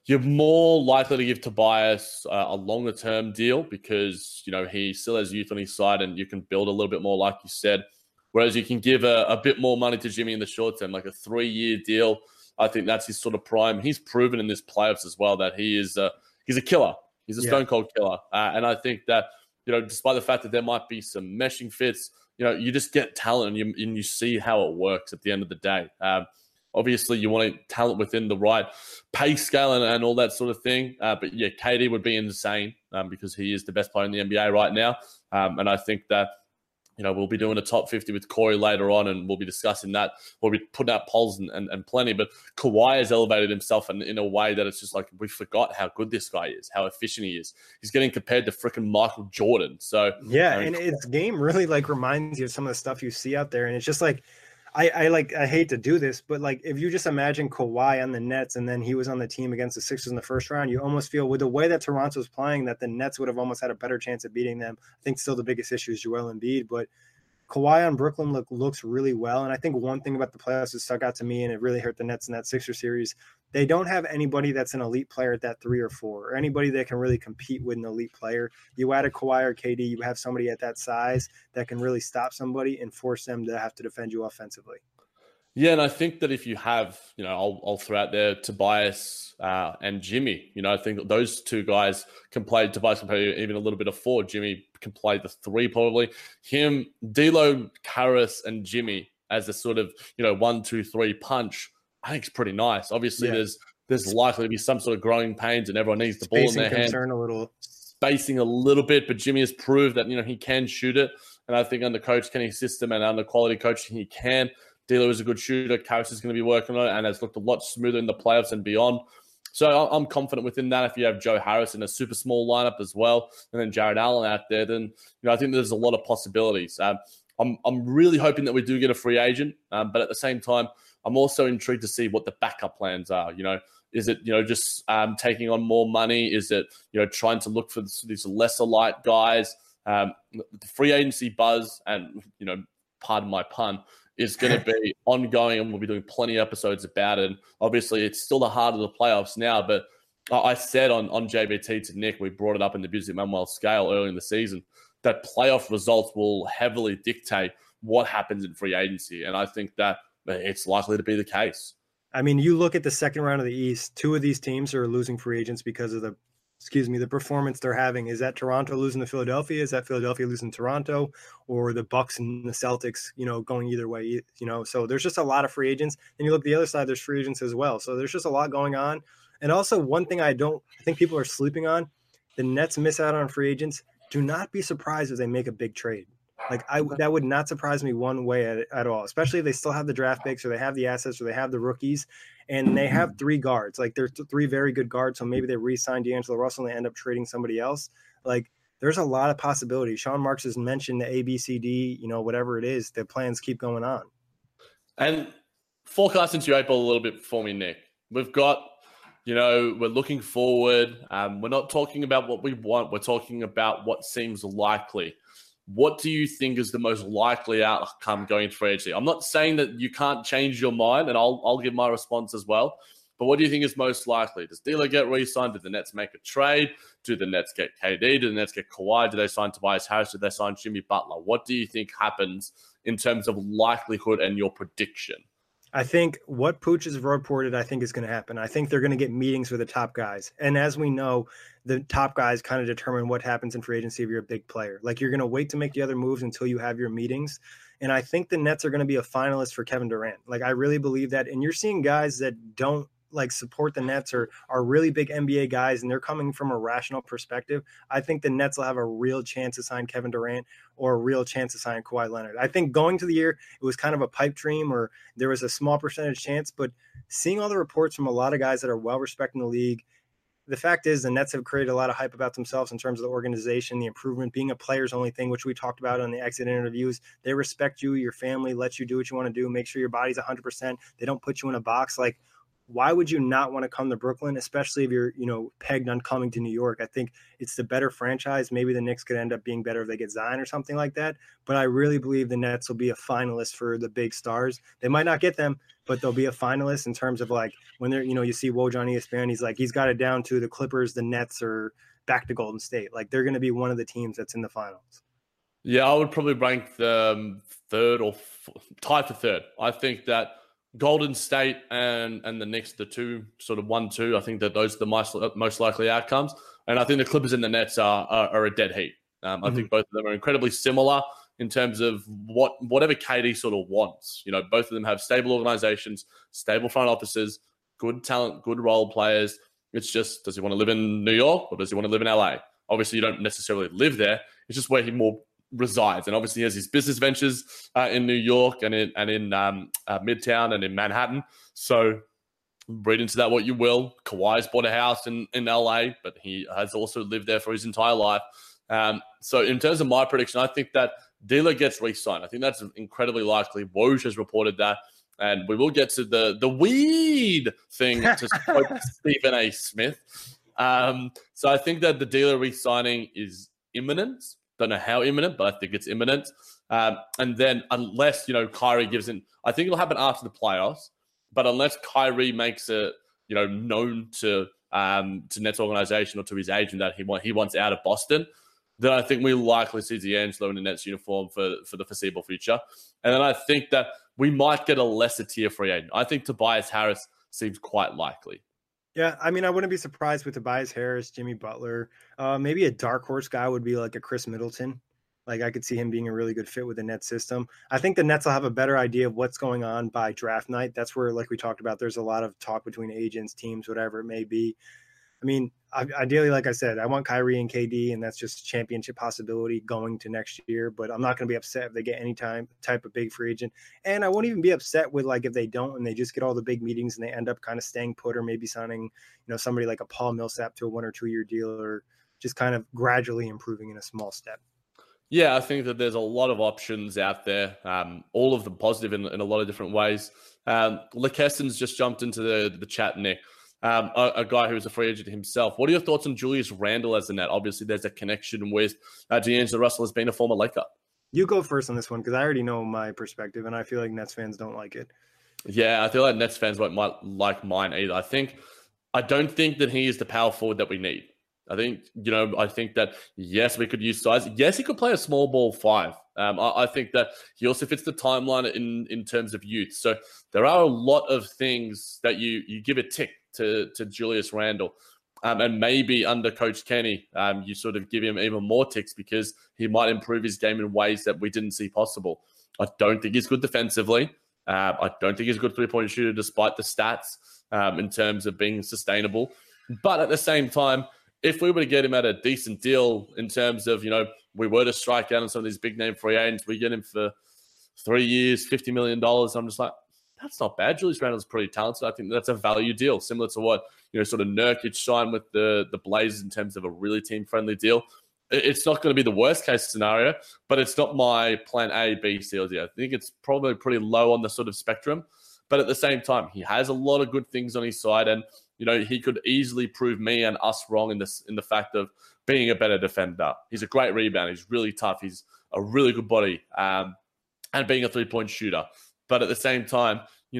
You're more likely to give Tobias a longer term deal because, he still has youth on his side and you can build a little bit more, like you said. Whereas you can give a bit more money to Jimmy in the short term, like a 3-year deal. I think that's his sort of prime. He's proven in this playoffs as well that he's a killer. He's a stone cold killer. And I think that, despite the fact that there might be some meshing fits, you just get talent and you see how it works at the end of the day. Obviously, you want talent within the right pay scale and all that sort of thing. But yeah, KD would be insane because he is the best player in the NBA right now. And I think that, we'll be doing a top 50 with Corey later on, and we'll be discussing that. We'll be putting out polls and plenty. But Kawhi has elevated himself in a way that it's just like we forgot how good this guy is, how efficient he is. He's getting compared to freaking Michael Jordan. So yeah, and his game really reminds you of some of the stuff you see out there, and it's just like. I hate to do this, but if you just imagine Kawhi on the Nets and then he was on the team against the Sixers in the first round, you almost feel with the way that Toronto's playing that the Nets would have almost had a better chance of beating them. I think still the biggest issue is Joel Embiid, but Kawhi on Brooklyn looks really well. And I think one thing about the playoffs that stuck out to me, and it really hurt the Nets in that Sixers series, they don't have anybody that's an elite player at that 3 or 4, or anybody that can really compete with an elite player. You add a Kawhi or KD, you have somebody at that size that can really stop somebody and force them to have to defend you offensively. Yeah, and I think that if you have, I'll throw out there Tobias and Jimmy. I think those two guys can play. Tobias can play even a little bit of 4. Jimmy can play the 3 probably. Him, D'Lo, Harris, and Jimmy as a sort of 1, 2, 3 punch. I think it's pretty nice. Obviously, there's likely to be some sort of growing pains, and everyone needs the ball in their hand. Spacing a little bit, but Jimmy has proved that he can shoot it, and I think under Coach Kenny's system and under quality coaching, he can. D'Lo is a good shooter. Karras is going to be working on it and has looked a lot smoother in the playoffs and beyond. So I'm confident within that. If you have Joe Harris in a super small lineup as well, and then Jared Allen out there, then I think there's a lot of possibilities. I'm really hoping that we do get a free agent, but at the same time, I'm also intrigued to see what the backup plans are. Is it just taking on more money? Is it trying to look for these lesser light guys? The free agency buzz, and pardon my pun, is going to be ongoing, and we'll be doing plenty of episodes about it. And obviously, it's still the heart of the playoffs now, but I said on JBT to Nick, we brought it up in the Busy Manuel scale early in the season, that playoff results will heavily dictate what happens in free agency. And I think that it's likely to be the case. I mean, you look at the second round of the East, 2 of these teams are losing free agents because of the performance they're having. Is that Toronto losing to Philadelphia? Is that Philadelphia losing to Toronto, or the Bucks and the Celtics, going either way, so there's just a lot of free agents. And you look at the other side, there's free agents as well. So there's just a lot going on. And also one thing I think people are sleeping on, the Nets miss out on free agents. Do not be surprised if they make a big trade. That would not surprise me one way at all, especially if they still have the draft picks or they have the assets or they have the rookies and they have 3 guards. They're 3 very good guards. So maybe they re-sign D'Angelo Russell and they end up trading somebody else. There's a lot of possibilities. Sean Marks has mentioned the ABCD, whatever it is, the plans keep going on. And forecast into April a little bit for me, Nick. We've got, we're looking forward. We're not talking about what we want. We're talking about what seems likely. What do you think is the most likely outcome going to free agency? I'm not saying that you can't change your mind, and I'll give my response as well. But what do you think is most likely? Does D'Lo get re-signed? Do the Nets make a trade? Do the Nets get KD? Do the Nets get Kawhi? Do they sign Tobias Harris? Do they sign Jimmy Butler? What do you think happens in terms of likelihood and your prediction? I think what Pooch has reported, I think is going to happen. I think they're going to get meetings with the top guys. And as we know, the top guys kind of determine what happens in free agency if you're a big player. You're going to wait to make the other moves until you have your meetings. And I think the Nets are going to be a finalist for Kevin Durant. I really believe that. And you're seeing guys that don't support the Nets or are really big NBA guys, and they're coming from a rational perspective. I think the Nets will have a real chance to sign Kevin Durant or a real chance to sign Kawhi Leonard. I think going to the year, it was kind of a pipe dream, or there was a small percentage chance, but seeing all the reports from a lot of guys that are well-respected in the league, the fact is the Nets have created a lot of hype about themselves in terms of the organization, the improvement, being a players only thing, which we talked about on the exit interviews. They respect you, your family, let you do what you want to do, make sure your body's 100%. They don't put you in a box. why would you not want to come to Brooklyn, especially if you're, pegged on coming to New York? I think it's the better franchise. Maybe the Knicks could end up being better if they get Zion or something like that. But I really believe the Nets will be a finalist for the big stars. They might not get them, but they'll be a finalist in terms of like when they're, you see Woj on ESPN, he's got it down to the Clippers, the Nets, or back to Golden State. Like they're going to be one of the teams that's in the finals. Yeah, I would probably rank the third or tied for third. I think that Golden State and the Knicks, the two sort of 1-2. I think that those are the most likely outcomes. And I think the Clippers and the Nets are a dead heat. I think both of them are incredibly similar in terms of whatever KD sort of wants. Both of them have stable organizations, stable front offices, good talent, good role players. It's just, does he want to live in New York or does he want to live in LA? Obviously, you don't necessarily live there. It's just where he more resides. And obviously, he has his business ventures in New York and in Midtown and in Manhattan. So read into that what you will. Kawhi's bought a house in LA, but he has also lived there for his entire life. So in terms of my prediction, I think that D'Lo gets re-signed. I think that's incredibly likely. Woj has reported that. And we will get to the weed thing to Stephen A. Smith. So I think that the D'Lo re-signing is imminent. Don't know how imminent, but I think it's imminent. And then unless, Kyrie gives in, I think it'll happen after the playoffs. But unless Kyrie makes it, known to Nets organization or to his agent that he wants out of Boston, then I think we'll likely see D'Angelo in the Nets uniform for the foreseeable future. And then I think that we might get a lesser tier free agent. I think Tobias Harris seems quite likely. Yeah, I mean, I wouldn't be surprised with Tobias Harris, Jimmy Butler. Maybe a dark horse guy would be like a Chris Middleton. Like I could see him being a really good fit with the Nets system. I think the Nets will have a better idea of what's going on by draft night. That's where, like we talked about, there's a lot of talk between agents, teams, whatever it may be. I mean, ideally, like I said, I want Kyrie and KD, and that's just a championship possibility going to next year. But I'm not going to be upset if they get any type of big free agent. And I won't even be upset with like if they don't and they just get all the big meetings and they end up kind of staying put or maybe signing, somebody like a Paul Millsap to a 1 or 2 year deal or just kind of gradually improving in a small step. Yeah, I think that there's a lot of options out there, all of them positive in a lot of different ways. LeKeston's just jumped into the chat, Nick. A guy who is a free agent himself. What are your thoughts on Julius Randle as a Net? Obviously, there's a connection with D'Angelo Russell has been a former Laker. You go first on this one because I already know my perspective, and I feel like Nets fans don't like it. Yeah, I feel like Nets fans might like mine either. I don't think that he is the power forward that we need. I think that, yes, we could use size. Yes, he could play a small ball 5. I think that he also fits the timeline in terms of youth. So there are a lot of things that you give a tick to Julius Randle. And maybe under Coach Kenny, you sort of give him even more ticks because he might improve his game in ways that we didn't see possible. I don't think he's good defensively. I don't think he's a good three-point shooter despite the stats in terms of being sustainable. But at the same time, if we were to get him at a decent deal in terms of, we were to strike out on some of these big-name free agents, we get him for 3 years, $50 million. I'm just like, that's not bad. Julius Randle's pretty talented. I think that's a value deal, similar to what, sort of Nurkic signed with the Blazers in terms of a really team-friendly deal. It's not going to be the worst-case scenario, but it's not my plan A, B, C, or D. I think it's probably pretty low on the sort of spectrum. But at the same time, he has a lot of good things on his side, and he could easily prove me and us wrong in the fact of being a better defender. He's a great rebounder. He's really tough. He's a really good body, and being a three-point shooter. But at the same time,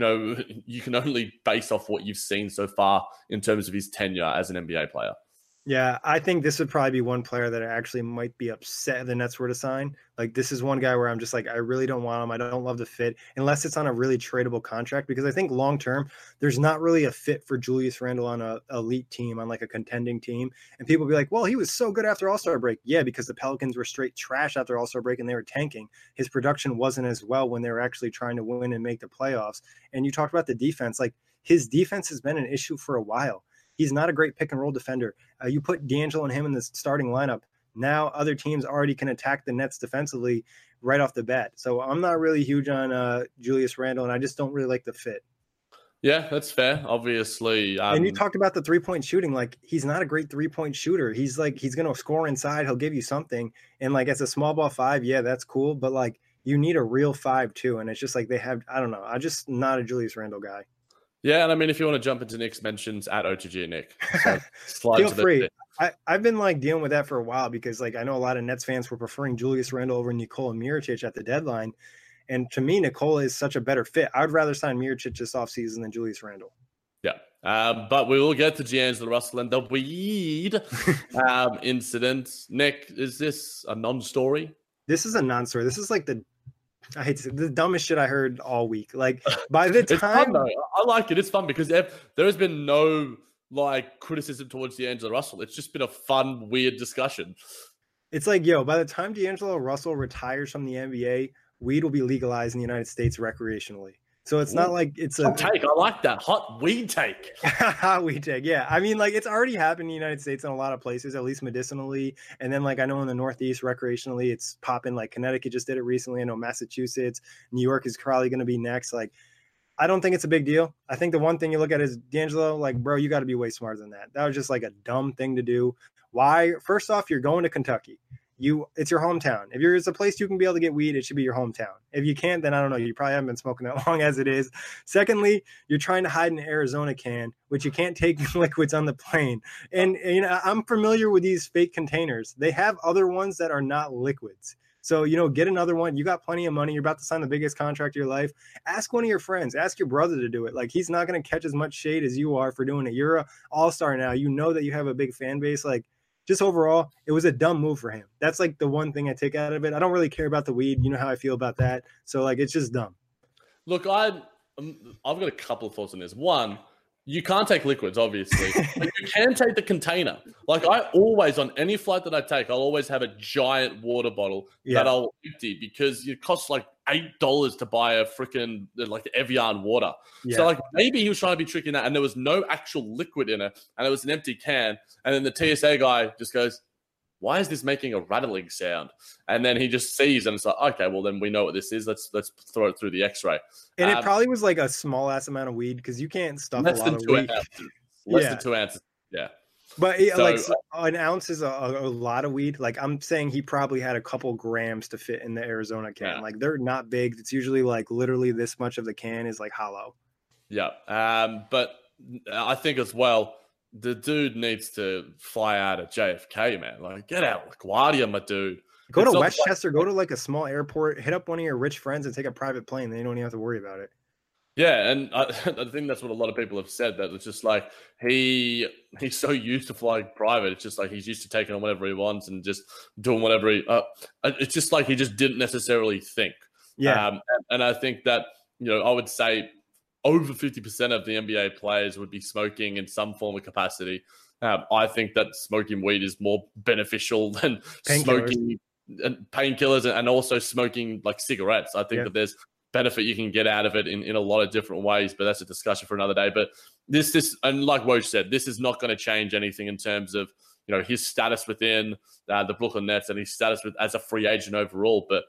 you can only base off what you've seen so far in terms of his tenure as an NBA player. Yeah, I think this would probably be one player that I actually might be upset if the Nets were to sign. Like, this is one guy where I'm just like, I really don't want him. I don't love the fit unless it's on a really tradable contract, because I think long term, there's not really a fit for Julius Randle on a elite team, on like a contending team. And people be like, well, he was so good after All-Star break. Yeah, because the Pelicans were straight trash after All-Star break and they were tanking. His production wasn't as well when they were actually trying to win and make the playoffs. And you talked about the defense. Like, his defense has been an issue for a while. He's not a great pick and roll defender. You put D'Angelo and him in the starting lineup. Now other teams already can attack the Nets defensively right off the bat. So I'm not really huge on Julius Randle, and I just don't really like the fit. Yeah, that's fair. Obviously. And you talked about the 3-point shooting. Like, he's not a great 3-point shooter. He's going to score inside. He'll give you something. And like, as a small ball 5, yeah, that's cool. But like, you need a real 5 too. And it's just like I don't know. I'm just not a Julius Randle guy. Yeah, and I mean, if you want to jump into Nick's mentions at OTG Nick, so slide Feel to free. the. I've been like dealing with that for a while because like I know a lot of Nets fans were preferring Julius Randle over Nikola Mirotic at the deadline. And to me, Nikola is such a better fit. I would rather sign Mirotic this offseason than Julius Randle. Yeah. But we will get to D'Angelo Russell and the weed incident. Nick, is this a non-story? This is a non-story. This is like I hate to say, the dumbest shit I heard all week. Like by the time, it's fun though. I like it. It's fun because there has been no like criticism towards D'Angelo Russell. It's just been a fun, weird discussion. It's like, yo, by the time D'Angelo Russell retires from the NBA, weed will be legalized in the United States recreationally. So it's not like it's a hot take. I like that hot weed take. Weed take, yeah. I mean, like it's already happened in the United States in a lot of places, at least medicinally. And then, like I know in the Northeast, recreationally, it's popping. Like Connecticut just did it recently. I know Massachusetts, New York is probably going to be next. Like, I don't think it's a big deal. I think the one thing you look at is D'Angelo. Like, bro, you got to be way smarter than that. That was just like a dumb thing to do. Why? First off, you're going to Kentucky. It's your hometown. If there's a place you can be able to get weed, it should be your hometown. If you can't, then I don't know. You probably haven't been smoking that long as it is. Secondly, you're trying to hide an Arizona can, which you can't take liquids on the plane. And you know, I'm familiar with these fake containers. They have other ones that are not liquids. So, you know, get another one. You got plenty of money. You're about to sign the biggest contract of your life. Ask one of your friends. Ask your brother to do it. Like, he's not going to catch as much shade as you are for doing it. You're an all-star now. You know that you have a big fan base. Like, just overall, it was a dumb move for him. That's like the one thing I take out of it. I don't really care about the weed. You know how I feel about that. So like, it's just dumb. Look, I've got a couple of thoughts on this. One, you can't take liquids, obviously, but you can take the container. Like I always, on any flight that I take, I'll always have a giant water bottle that I'll empty because it costs like $8 to buy a freaking like Evian water. Yeah. So like maybe he was trying to be tricking that, and there was no actual liquid in it, and it was an empty can. And then the TSA guy just goes, "Why is this making a rattling sound?" And then he just sees, and it's like, okay, well then we know what this is. Let's throw it through the X-ray. And it probably was like a small ass amount of weed because you can't stuff less a lot than of 2 weed. ounces. Less than 2 ounces. Yeah. But an ounce is a lot of weed. Like I'm saying, he probably had a couple grams to fit in the Arizona can. Yeah. Like they're not big. It's usually like literally this much of the can is like hollow. Yeah. But I think as well, the dude needs to fly out at JFK, man. Like get out of LaGuardia, my dude. Go to Westchester. Go to like a small airport. Hit up one of your rich friends and take a private plane. Then you don't even have to worry about it. Yeah, and I think that's what a lot of people have said, that it's just like he's so used to flying private. It's just like he's used to taking on whatever he wants and just doing whatever it's just like he just didn't necessarily think. Yeah. And I think that, you know, I would say over 50% of the NBA players would be smoking in some form of capacity. I think that smoking weed is more beneficial than smoking painkillers and also smoking like cigarettes. I think that there's benefit you can get out of it in a lot of different ways, but that's a discussion for another day. But this and like Woj said, this is not going to change anything in terms of, you know, his status within the Brooklyn Nets and his status as a free agent overall. But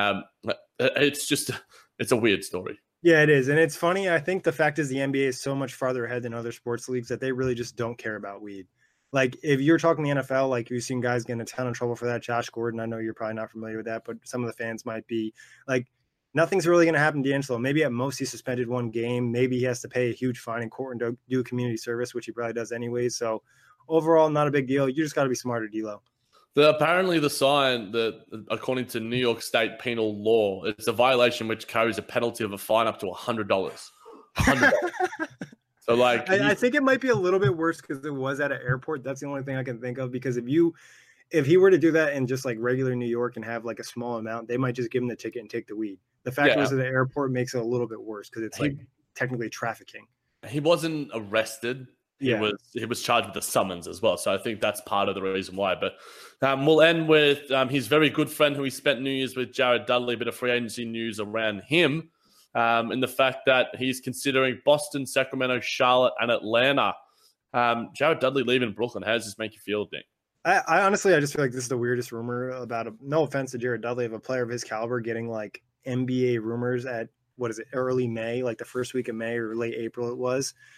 it's a weird story. Yeah, it is. And it's funny. I think the fact is the NBA is so much farther ahead than other sports leagues that they really just don't care about weed. Like if you're talking the NFL, like you've seen guys get in a ton of trouble for that. Josh Gordon, I know you're probably not familiar with that, but some of the fans might be. Like, nothing's really going to happen to D'Angelo. Maybe at most he's suspended one game. Maybe he has to pay a huge fine in court and do community service, which he probably does anyways. So overall, not a big deal. You just got to be smarter, D'Lo. Apparently the sign that, according to New York State penal law, it's a violation which carries a penalty of a fine up to $100. $100. So like, I think it might be a little bit worse because it was at an airport. That's the only thing I can think of, because if he were to do that in just like regular New York and have like a small amount, they might just give him the ticket and take the weed. The fact it was at the airport makes it a little bit worse because it's like technically trafficking. He wasn't arrested. He was charged with a summons as well. So I think that's part of the reason why. But we'll end with his very good friend who he spent New Year's with, Jared Dudley, a bit of free agency news around him, and the fact that he's considering Boston, Sacramento, Charlotte, and Atlanta. Jared Dudley leaving Brooklyn. How does this make you feel, Nick? I honestly, I just feel like this is the weirdest rumor about no offense to Jared Dudley, of a player of his caliber getting like NBA rumors at, early May, like the first week of May or late April it was.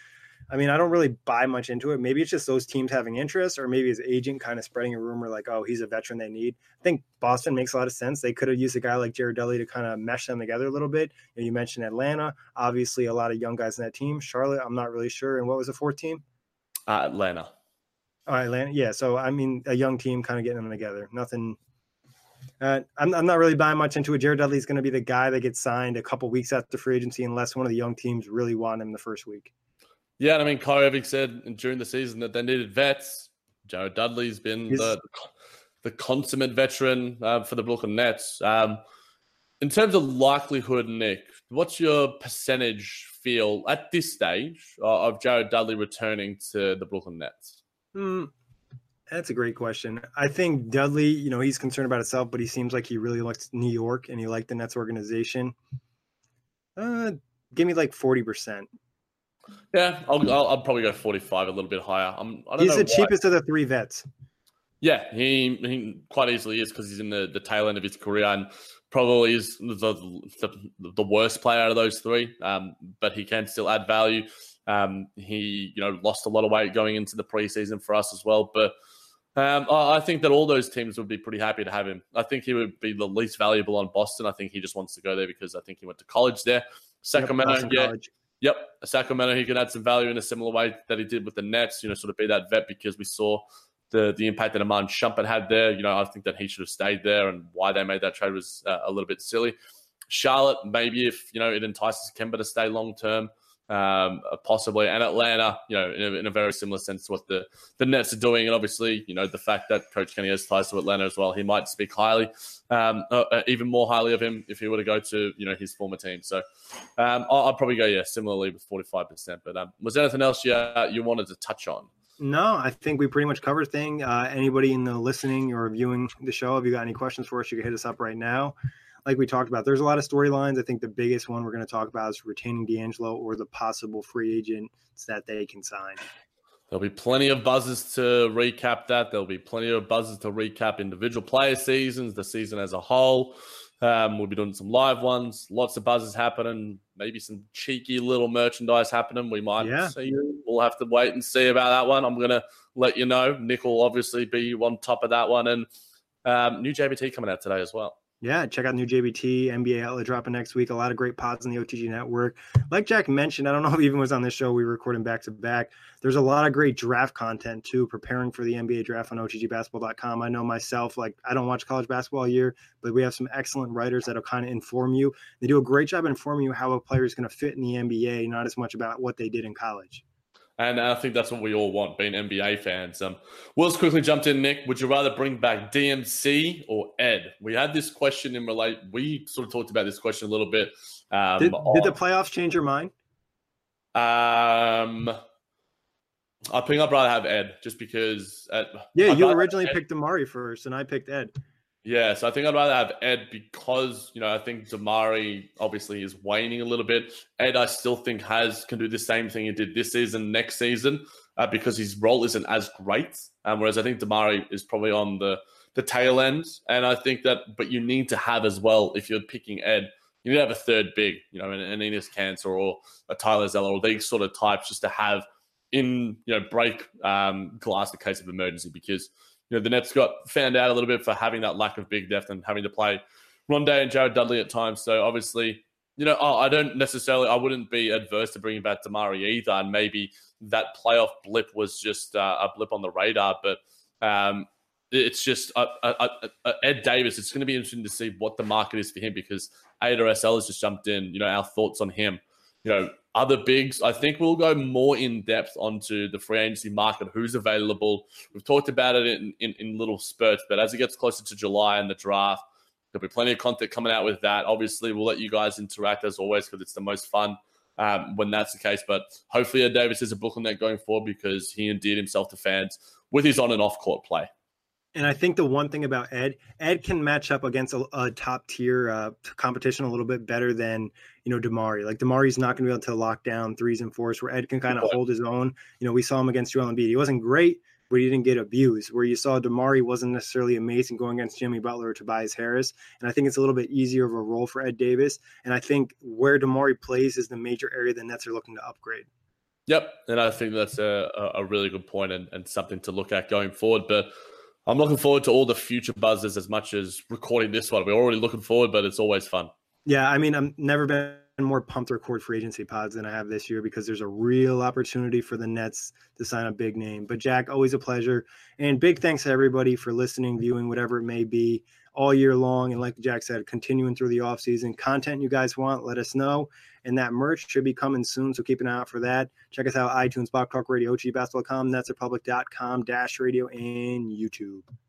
I mean, I don't really buy much into it. Maybe it's just those teams having interest, or maybe his agent kind of spreading a rumor like, oh, he's a veteran they need. I think Boston makes a lot of sense. They could have used a guy like Jared Dudley to kind of mesh them together a little bit. You mentioned Atlanta, obviously a lot of young guys in that team. Charlotte, I'm not really sure. And what was the fourth team? Atlanta. Oh, Atlanta. Yeah. So, I mean, a young team kind of getting them together. Nothing. I'm not really buying much into it. Jared Dudley is going to be the guy that gets signed a couple weeks after free agency unless one of the young teams really want him the first week. Yeah, and I mean, Kyrie Irving said during the season that they needed vets. Jared Dudley's been the consummate veteran for the Brooklyn Nets. In terms of likelihood, Nick, what's your percentage feel at this stage of Jared Dudley returning to the Brooklyn Nets? That's a great question. I think Dudley, he's concerned about himself, but he seems like he really likes New York and he liked the Nets organization. Give me like 40%. Yeah, I'll probably go 45, a little bit higher. He's the cheapest of the three vets. Yeah, he quite easily is because he's in the tail end of his career and probably is the worst player out of those three. But he can still add value. He lost a lot of weight going into the preseason for us as well. But I think that all those teams would be pretty happy to have him. I think he would be the least valuable on Boston. I think he just wants to go there because I think he went to college there. Sacramento, Yep. Sacramento, he can add some value in a similar way that he did with the Nets, sort of be that vet because we saw the impact that Iman Shumpert had there. I think that he should have stayed there and why they made that trade was a little bit silly. Charlotte, maybe if, it entices Kemba to stay long-term, possibly. And Atlanta, in a very similar sense to what the Nets are doing. And obviously, the fact that Coach Kenny has ties to Atlanta as well, he might speak highly, even more highly of him if he were to go to, his former team. So I'll probably go, similarly with 45%. But was there anything else you wanted to touch on? No, I think we pretty much covered thing. Anybody in the listening or viewing the show, if you got any questions for us, you can hit us up right now. Like we talked about, there's a lot of storylines. I think the biggest one we're going to talk about is retaining D'Angelo or the possible free agents that they can sign. There'll be plenty of buzzes to recap that. There'll be plenty of buzzes to recap individual player seasons, the season as a whole. We'll be doing some live ones, lots of buzzes happening, maybe some cheeky little merchandise happening. We might see. We'll have to wait and see about that one. I'm going to let you know. Nick will obviously be on top of that one. And new JBT coming out today as well. Yeah, check out new JBT, NBA Outlet dropping next week. A lot of great pods on the OTG network. Like Jack mentioned, I don't know if he even was on this show. We record him back to back. There's a lot of great draft content too, preparing for the NBA draft on OTGbasketball.com. I know myself, I don't watch college basketball all year, but we have some excellent writers that'll kind of inform you. They do a great job informing you how a player is going to fit in the NBA, not as much about what they did in college. And I think that's what we all want, being NBA fans. Will's quickly jumped in, Nick. Would you rather bring back DMC or Ed? We had this question we sort of talked about this question a little bit. Did the playoffs change your mind? I think I'd rather have Ed just because. You originally picked Damari first, and I picked Ed. Yeah, so I think I'd rather have Ed because, I think Damari obviously is waning a little bit. Ed, I still think can do the same thing he did this season, next season, because his role isn't as great. Whereas I think Damari is probably on the tail end. And I think but you need to have as well, if you're picking Ed, you need to have a third big, an Enes Kanter or a Tyler Zeller or these sort of types just to have in, break glass in case of emergency because the Nets got found out a little bit for having that lack of big depth and having to play Rondé and Jared Dudley at times. So obviously, I wouldn't be adverse to bringing back Damari either. And maybe that playoff blip was just a blip on the radar. But it's just Ed Davis. It's going to be interesting to see what the market is for him because Ada SL has just jumped in. Our thoughts on him. Other bigs, I think we'll go more in depth onto the free agency market, who's available. We've talked about it in little spurts, but as it gets closer to July and the draft, there'll be plenty of content coming out with that. Obviously, we'll let you guys interact as always because it's the most fun when that's the case. But hopefully, Ed Davis is a Brooklyn Net going forward because he endeared himself to fans with his on and off court play. And I think the one thing about Ed can match up against a top tier competition a little bit better than, Damari. Like Damari's not going to be able to lock down threes and fours where Ed can kind of hold his own. We saw him against Joel Embiid. He wasn't great, but he didn't get abused. Where you saw Damari wasn't necessarily amazing going against Jimmy Butler or Tobias Harris. And I think it's a little bit easier of a role for Ed Davis. And I think where Damari plays is the major area the Nets are looking to upgrade. Yep, and I think that's a really good point and something to look at going forward. But I'm looking forward to all the future buzzers as much as recording this one. We're already looking forward, but it's always fun. Yeah, I mean, I've never been more pumped to record free agency pods than I have this year because there's a real opportunity for the Nets to sign a big name. But Jack, always a pleasure. And big thanks to everybody for listening, viewing, whatever it may be all year long. And like Jack said, continuing through the offseason. Content you guys want, let us know. And that merch should be coming soon, so keep an eye out for that. Check us out, iTunes, Block Talk Radio, OGBasketball.com, NetsRepublic.com, Dash Radio, and YouTube.